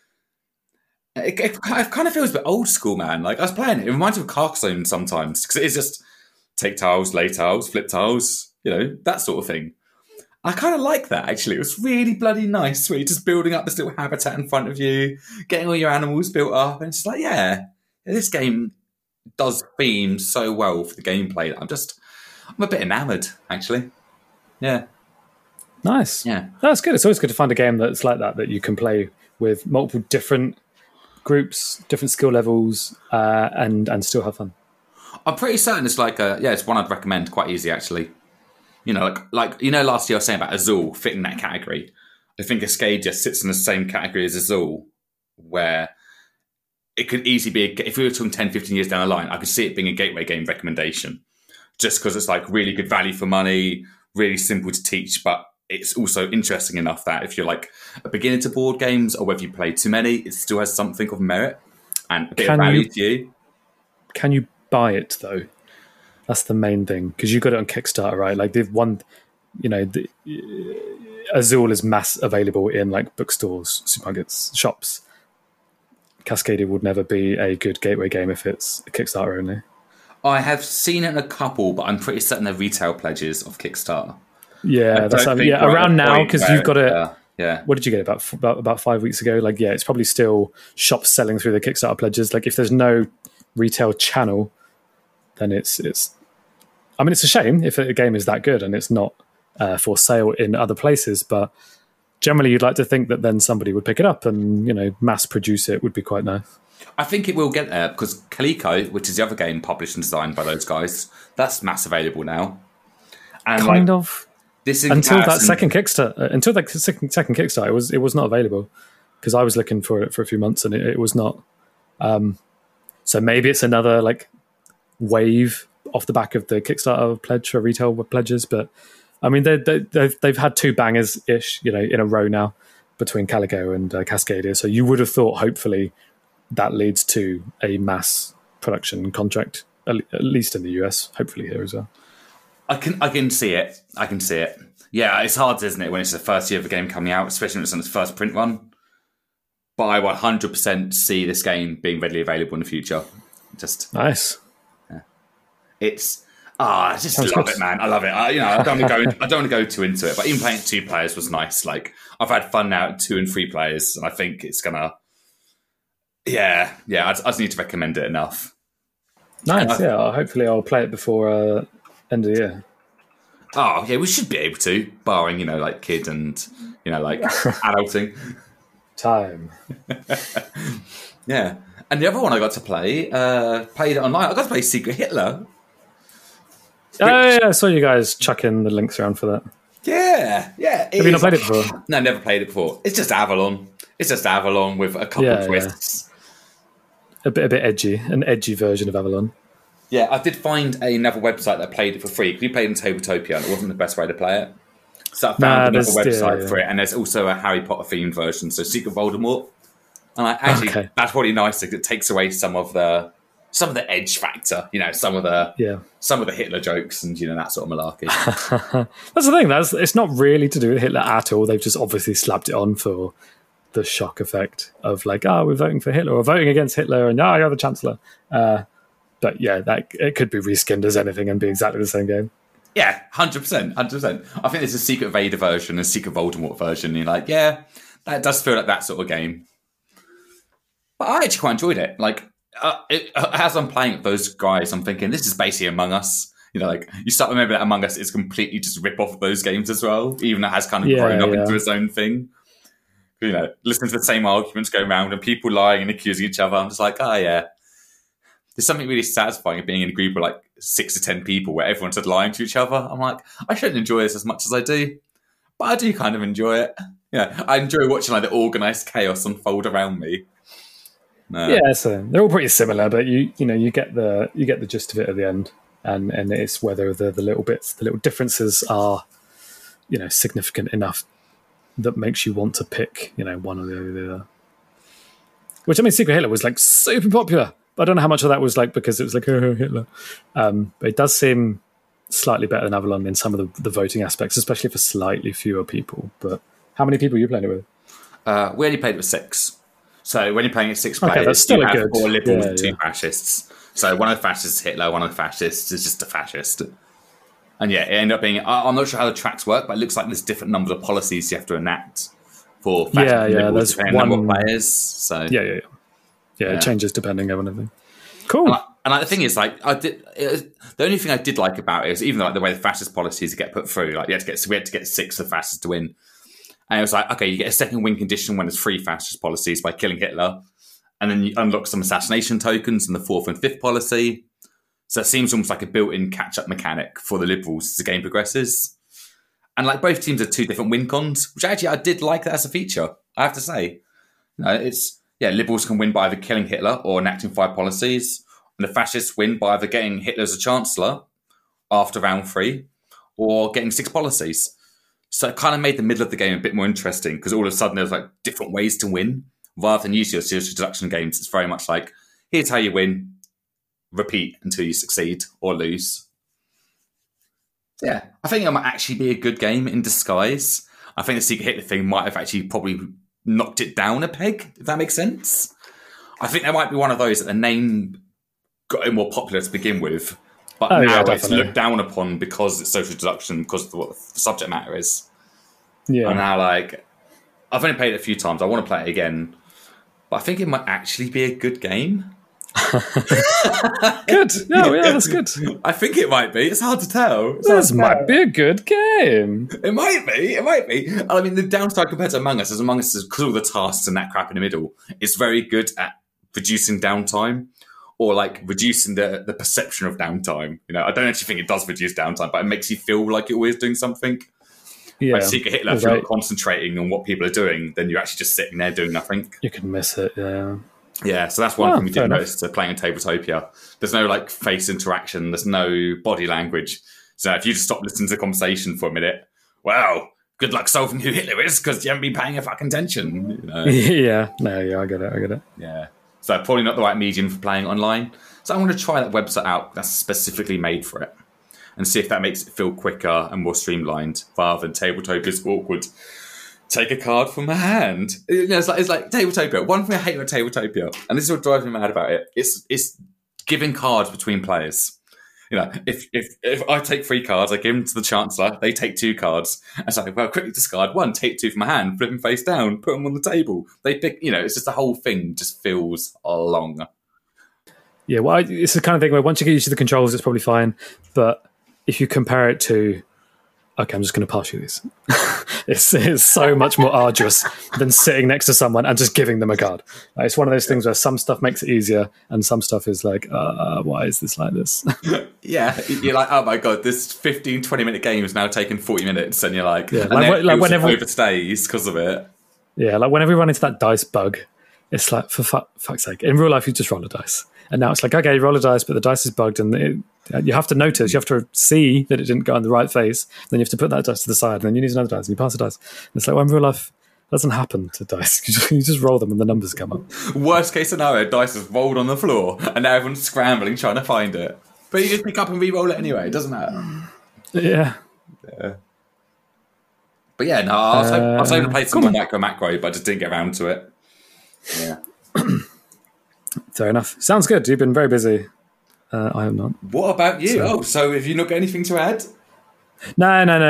It kind of feels a bit old school, man. Like, I was playing it. It reminds me of Carcassonne sometimes because it is just take tiles, lay tiles, flip tiles, you know, that sort of thing. I kind of like that, actually. It was really bloody nice where you're just building up this little habitat in front of you, getting all your animals built up. And it's just like, yeah, this game does theme so well for the gameplay. I'm a bit enamoured, actually. Yeah. Nice. Yeah. That's good. It's always good to find a game that's like that you can play with multiple different groups, different skill levels, and still have fun. I'm pretty certain it's like it's one I'd recommend quite easy, actually. You know, like you know, last year I was saying about Azul fitting that category. I think Cascadia sits in the same category as Azul, where it could easily be, if we were talking 10, 15 years down the line, I could see it being a gateway game recommendation. Just because it's like really good value for money, really simple to teach, but it's also interesting enough that if you're like a beginner to board games or whether you play too many, it still has something of merit and a bit of value to you. Can you buy it though? That's the main thing, because you got it on Kickstarter, right? Like they've won, you know, Azul is mass available in like bookstores, supermarkets, shops. Cascadia would never be a good gateway game if it's Kickstarter only. I have seen it in a couple, but I'm pretty certain they're retail pledges of Kickstarter. Yeah, that's around now, because you've got it. Yeah. What did you get about 5 weeks ago? Like, yeah, it's probably still shops selling through the Kickstarter pledges. Like, if there's no retail channel, then it's. I mean, it's a shame if a game is that good and it's not for sale in other places. But generally, you'd like to think that then somebody would pick it up and, you know, mass produce it would be quite nice. I think it will get there because Calico, which is the other game published and designed by those guys, that's mass available now. And kind of. This in until that comparison- second Kickstarter. Until that second Kickstarter, it was not available because I was looking for it for a few months and it was not. So maybe it's another like wave off the back of the Kickstarter pledge or retail pledges, but I mean they've had 2 bangers ish, in a row now between Calico and Cascadia. So you would have thought hopefully that leads to a mass production contract, at least in the US, hopefully here as well. I can see it. I can see it. Yeah, it's hard, isn't it, when it's the first year of a game coming out, especially when it's on its first print run. But I 100% see this game being readily available in the future. Just nice. Yeah. I just love it, man. I love it. I don't want to go too into it, but even playing 2 players was nice. Like I've had fun now at 2 and 3 players, and I think it's gonna. Yeah. I just need to recommend it enough. Nice. Hopefully, I'll play it before end of the year. Oh yeah, we should be able to, barring like kid and like adulting. Time. Yeah. And the other one I got to play, played it online. I got to play Secret Hitler. I saw you guys chucking the links around for that. Yeah. Have you not played it before? No, never played it before. It's just Avalon. It's just Avalon with a couple of twists. A bit edgy, an edgy version of Avalon. Yeah, I did find another website that played it for free. Because we played in Tabletopia and it wasn't the best way to play it. So I found another website for it, and there's also a Harry Potter themed version, so Secret Voldemort. And that's probably nice because it takes away some of the edge factor, some of the Hitler jokes and that sort of malarkey. That's the thing. It's not really to do with Hitler at all. They've just obviously slapped it on for the shock effect of like, we're voting for Hitler or voting against Hitler, and you're the Chancellor. But yeah, it could be reskinned as anything and be exactly the same game. Yeah, 100%. I think there's a Secret Vader version and a Secret Voldemort version. And you're like, yeah, that does feel like that sort of game. But I actually quite enjoyed it. Like, as I'm playing with those guys, I'm thinking, this is basically Among Us. You start to remember that Among Us is completely just rip off of those games as well, even though it has kind of grown up into its own thing. Listening to the same arguments go around and people lying and accusing each other. I'm just like, yeah. There's something really satisfying of being in a group of like 6 to 10 people where everyone's just lying to each other. I'm like, I shouldn't enjoy this as much as I do, but I do kind of enjoy it. Yeah, I enjoy watching like the organised chaos unfold around me. So they're all pretty similar, but you get the gist of it at the end, and it's whether the little differences are significant enough that makes you want to pick one or the other. Which, I mean, Secret Hitler was like super popular. I don't know how much of that was like because it was like Hitler, but it does seem slightly better than Avalon in some of the voting aspects, especially for slightly fewer people. But how many people are you playing it with? We only played it with 6. So when you're playing at 6 players, that's still you have good. 4 liberals and 2 fascists. So one of the fascists is Hitler, one of the fascists is just a fascist. And yeah, it ended up being... I'm not sure how the tracks work, but it looks like there's different numbers of policies you have to enact for fascists and liberals depending on number of players. So Yeah, it changes depending on everything. Cool. And the thing is, like, the only thing I did like about it is even like the way the fascist policies get put through. Like, we had to get 6 of the fascists to win, and it was like, okay, you get a second win condition when there's 3 fascist policies by killing Hitler, and then you unlock some assassination tokens in the 4th and 5th policy. So it seems almost like a built-in catch-up mechanic for the liberals as the game progresses. And like both teams have 2 different win cons, which actually I did like that as a feature. I have to say, liberals can win by either killing Hitler or enacting 5 policies, and the fascists win by either getting Hitler as a chancellor after round 3 or getting 6 policies. So it kind of made the middle of the game a bit more interesting because all of a sudden there's like different ways to win rather than usually serious deduction games. It's very much like, here's how you win, repeat until you succeed or lose. Yeah, I think it might actually be a good game in disguise. I think the Secret Hitler thing might have actually probably knocked it down a peg, if that makes sense. I think there might be one of those that the name got it more popular to begin with, but now it's looked down upon because it's social deduction, because of what the subject matter is. Yeah. And now, like, I've only played it a few times. I want to play it again, but I think it might actually be a good game. Good. Yeah, that's good. I think it might be. It's hard to tell. This might be a good game. It might be. I mean, the downside compared to Among Us is because all the tasks and that crap in the middle, it's very good at reducing downtime or like reducing the perception of downtime. I don't actually think it does reduce downtime, but it makes you feel like you're always doing something. Yeah, Like Secret Hitler, if you're right. not concentrating on what people are doing, then you're actually just sitting there doing nothing. You can miss it. Yeah. Yeah, so that's one thing we fair did enough. notice to playing in Tabletopia. There's no like face interaction. There's no body language. So if you just stop listening to the conversation for a minute, well, good luck solving who Hitler is because you haven't been paying a fucking attention. You know? Yeah. No. Yeah. I get it. Yeah. So probably not the right medium for playing online. So I'm going to try that website out that's specifically made for it and see if that makes it feel quicker and more streamlined rather than Tabletopia's awkward. Take a card from my hand. You know, it's like Tabletopia. One thing I hate about Tabletopia, and this is what drives me mad about it, it's giving cards between players. You know, if I take 3 cards, I give them to the Chancellor, they take 2 cards. And it's like, well, quickly discard 1, take 2 from my hand, flip them face down, put them on the table. They pick, you know, it's just the whole thing just feels long. Yeah. Well, it's the kind of thing where once you get used to the controls, it's probably fine. But if you compare it to, okay, I'm just going to pass you these. It's so much more arduous than sitting next to someone and just giving them a card. Like, it's one of those things where some stuff makes it easier and some stuff is like, why is this like this? Yeah, you're like, oh my god, this 15, 20-minute game is now taking 40 minutes, and you're like, Yeah, and like then whenever- it overstays because of it. Yeah, like whenever we run into that dice bug, it's like, for fuck's sake. In real life, you just roll a dice. And now it's like, okay, you roll a dice, but the dice is bugged, and you have to notice, you have to see that it didn't go in the right face. Then you have to put that dice to the side, and then you need another dice, and you pass the dice. And it's like, well, in real life, it doesn't happen to dice. You just roll them, and the numbers come up. Worst case scenario, dice is rolled on the floor, and now everyone's scrambling trying to find it. But you just pick up and re-roll it anyway. It doesn't matter. Yeah. But yeah, no, I was hoping to play some more macro, but I just didn't get around to it. Yeah. Fair enough. Sounds good. You've been very busy. I have not. What about you? So have you not got anything to add? No.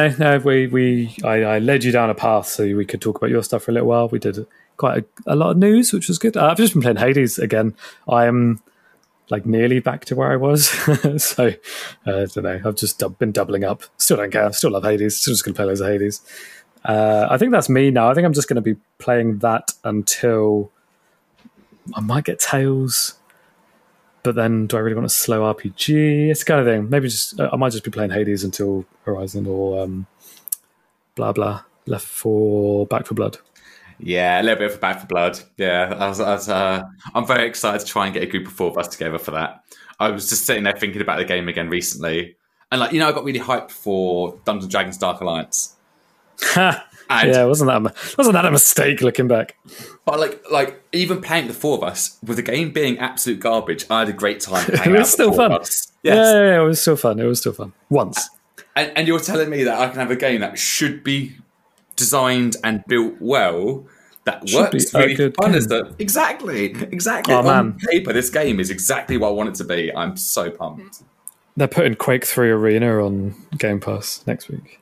I led you down a path so we could talk about your stuff for a little while. We did quite a lot of news, which was good. I've just been playing Hades again. I am like nearly back to where I was. So I don't know. I've just been doubling up. Still don't care. Still love Hades. Still just going to play loads of Hades. I think that's me now. I think I'm just going to be playing that until I might get Tales. But then, do I really want a slow RPG? It's the kind of thing. Maybe I might just be playing Hades until Horizon or blah blah. Back for Blood. Yeah, a little bit for Back for Blood. Yeah, I'm very excited to try and get a group of 4 of us together for that. I was just sitting there thinking about the game again recently, and I got really hyped for Dungeons and Dragons Dark Alliance. Yeah, wasn't that a mistake looking back? But like even playing the 4 of us with the game being absolute garbage, I had a great time. It was still fun. Yes. Yeah, it was still fun. It was still fun. Once. And you're telling me that I can have a game that should be designed and built well, that Should works be a really good fun game. as the exactly. Oh, On man. paper, this game is exactly what I want it to be. I'm so pumped. They're putting Quake 3 Arena on Game Pass next week.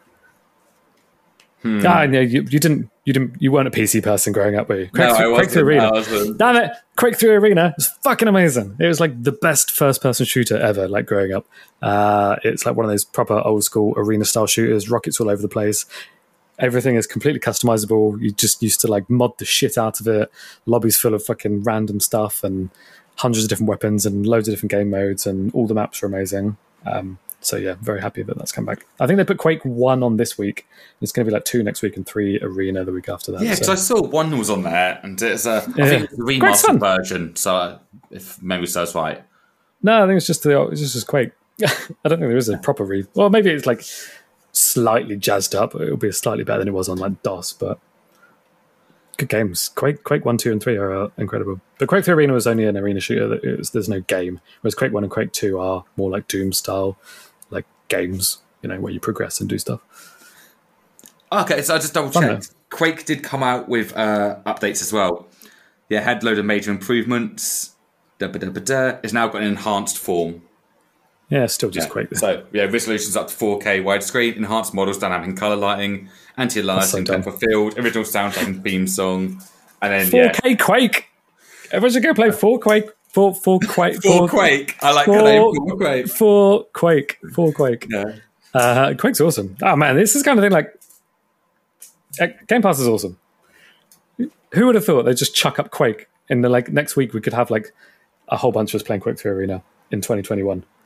No, you weren't a PC person growing up, were you? Quake 3 Arena. I wasn't. Damn it! Quake 3 Arena is fucking amazing. It was like the best first-person shooter ever, like growing up. It's like one of those proper old-school arena-style shooters, rockets all over the place. Everything is completely customizable. You just used to like mod the shit out of it. Lobbies full of fucking random stuff and hundreds of different weapons and loads of different game modes, and all the maps are amazing. So yeah, very happy that that's come back. I think they put Quake 1 on this week. It's going to be like 2 next week and 3 Arena the week after that. Yeah, because I saw 1 was on there, and it's I think it's the Quake's fun. remastered version. So if memory serves right, No, I think it's just Quake. I don't think there is a proper Well, maybe it's like slightly jazzed up. It'll be slightly better than it was on like DOS, but good games. Quake 1, 2, and 3 are incredible. But Quake 3 Arena was only an arena shooter. There's no game. Whereas Quake 1 and Quake 2 are more like Doom style, like games, where you progress and do stuff. okay. So I just double checked. Quake did come out with updates as well. Yeah, had a load of major improvements. It's now got an enhanced form. Yeah, still just Quake. So yeah, resolution's up to 4K widescreen, enhanced models, dynamic and color lighting, anti-aliasing, dumb. depth of field, original soundtrack and theme song, and then 4K Quake. Everyone should go play 4 Quake. 4 Quake. 4 Quake. I like the name 4 Quake. 4 Quake. 4 Quake. Yeah. Quake's awesome. Oh man, this is kind of thing like Game Pass is awesome. Who would have thought they'd just chuck up Quake in the next week we could have like a whole bunch of us playing Quake 3 Arena in 2021.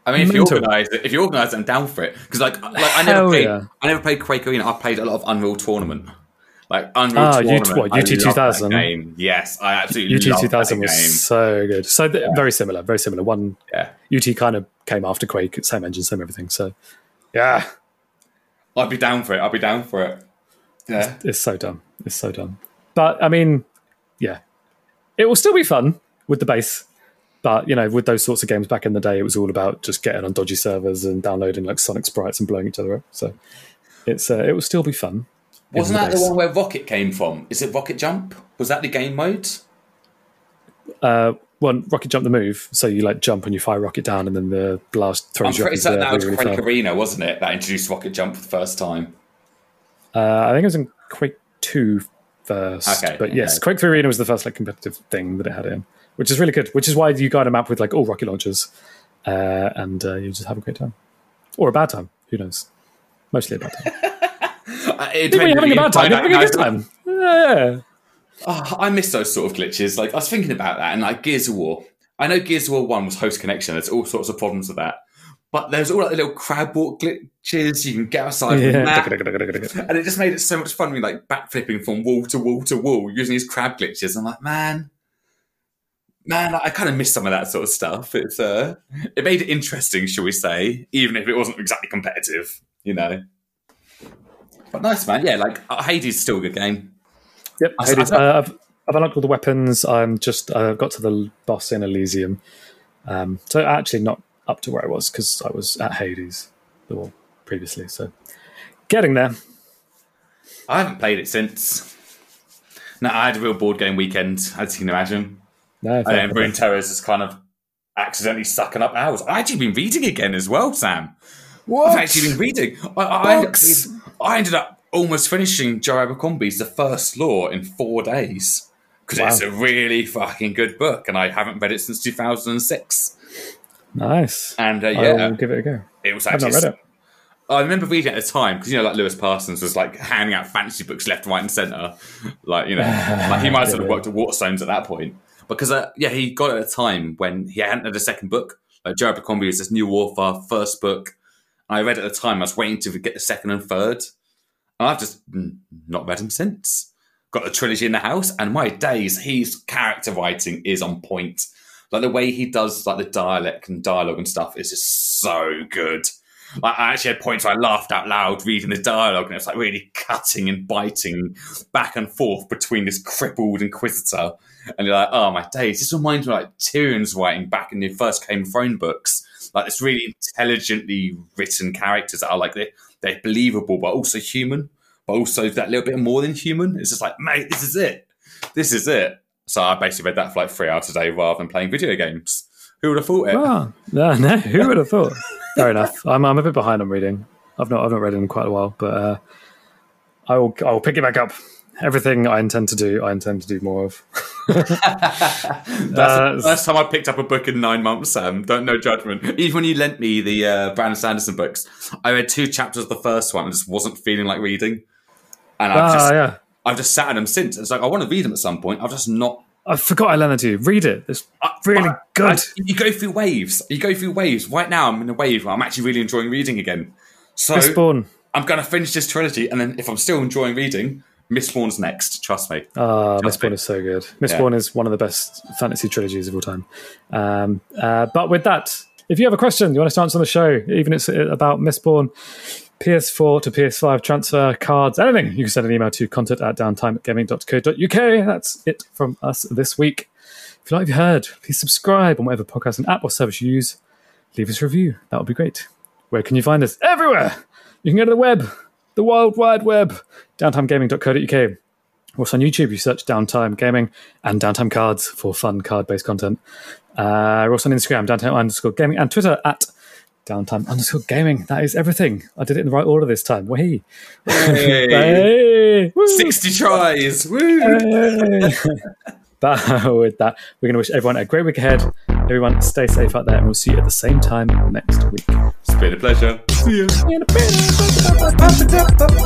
I mean, Mental. if you organise it, I'm down for it. Because I never played Quake Arena. I played a lot of Unreal Tournament. Like Unreal Tournament. UT I love 2000. that game. Yes, I absolutely UT love 2000 that was game. so good. So very similar. One Yeah. UT kind of came after Quake, same engine, same everything. So yeah, I'd be down for it. Yeah. it's so dumb. But I mean, yeah, it will still be fun with the base. But with those sorts of games back in the day, it was all about just getting on dodgy servers and downloading like Sonic sprites and blowing each other up. So it will still be fun. Wasn't that the one where Rocket came from? Is it Rocket Jump? Was that the game mode? Rocket Jump the move. So you like jump and you fire rocket down, and then the blast throws you up. I'm pretty certain that was Quake Arena, wasn't it? That introduced Rocket Jump for the first time. I think it was in Quake 2 first. Okay, but yes, Quake 3 Arena was the first like competitive thing that it had in, which is really good. Which is why you guide a map with like all rocket launchers, and you just have a great time, or a bad time. Who knows? Mostly a bad time. If you're having a bad time, you're having a good time. Yeah. Oh, I miss those sort of glitches. Like I was thinking about that, and like Gears of War. I know Gears of War 1 was host connection. There's all sorts of problems with that. But there's all like the little crab walk glitches. You can get outside from the map. And it just made it so much fun. We like backflipping from wall to wall to wall using these crab glitches. I'm like, man, I kind of miss some of that sort of stuff. It's it made it interesting, shall we say, even if it wasn't exactly competitive, But nice, man. Yeah, like Hades is still a good game. Yep, Hades. I've unlocked all the weapons. I've got to the boss in Elysium. So actually not up to where I was because I was at Hades previously. So getting there. I haven't played it since. No, I had a real board game weekend, as you can imagine. No, and then Rune Terrors is kind of accidentally sucking up hours. I've actually been reading again as well, Sam. What? I've actually been reading. I ended up almost finishing Joe Abercrombie's The First Law in 4 days because it's a really fucking good book, and I haven't read it since 2006. Nice. And I'll give it a go. It was actually. I've not read it. I remember reading it at the time because like Lewis Parsons was like handing out fantasy books left, right, and centre. Like like he might have worked at Waterstones at that point because he got it at a time when he hadn't had a second book. Like Joe Abercrombie was this New Warfare first book. I read at the time. I was waiting to get the second and third. And I've just not read him since. Got the trilogy in the house, and my days, his character writing is on point. Like the way he does like the dialect and dialogue and stuff is just so good. Like, I actually had points where I laughed out loud reading the dialogue, and it's like really cutting and biting back and forth between this crippled inquisitor. And you're like, oh my days. This reminds me of like Tyrion's writing back in the first Game of Thrones books. Like it's really intelligently written characters that are like they're believable, but also human, but also that little bit more than human. It's just like, mate, this is it. So I basically read that for like 3 hours a day rather than playing video games. Who would have thought it? Oh, no, who would have thought? Fair enough. I'm a bit behind on reading. I've not read it in quite a while, but I will pick it back up. Everything I intend to do more of. That's the first time I picked up a book in 9 months, Sam. No judgment. Even when you lent me the Brandon Sanderson books, I read 2 chapters of the first one and just wasn't feeling like reading. And I've just sat on them since. It's like, I want to read them at some point. I've just not. I forgot I lent it to you. Read it. It's really good. You go through waves. Right now I'm in a wave where I'm actually really enjoying reading again. So Mistborn. I'm going to finish this trilogy, and then if I'm still enjoying reading, Mistborn's next. Trust me. Mistborn is so good. Mistborn is one of the best fantasy trilogies of all time. But with that, if you have a question you want us to answer on the show, even if it's about Mistborn, PS4 to PS5 transfer, cards, anything, you can send an email to content@downtimegaming.co.uk. That's it from us this week. If you like what you heard, please subscribe on whatever podcasting app or service you use. Leave us a review. That would be great. Where can you find us? Everywhere! You can go to the web, the World Wide Web, downtimegaming.co.uk. We're also on YouTube. You search Downtime Gaming and Downtime Cards for fun card-based content. We're also on Instagram, Downtime_gaming, and Twitter @Downtime_gaming. That is everything. I did it in the right order this time. Wahee. Hey. 60 tries. Woo. Hey. But with that, we're going to wish everyone a great week ahead. Everyone, stay safe out there, and we'll see you at the same time next week. It's been a pleasure. See you.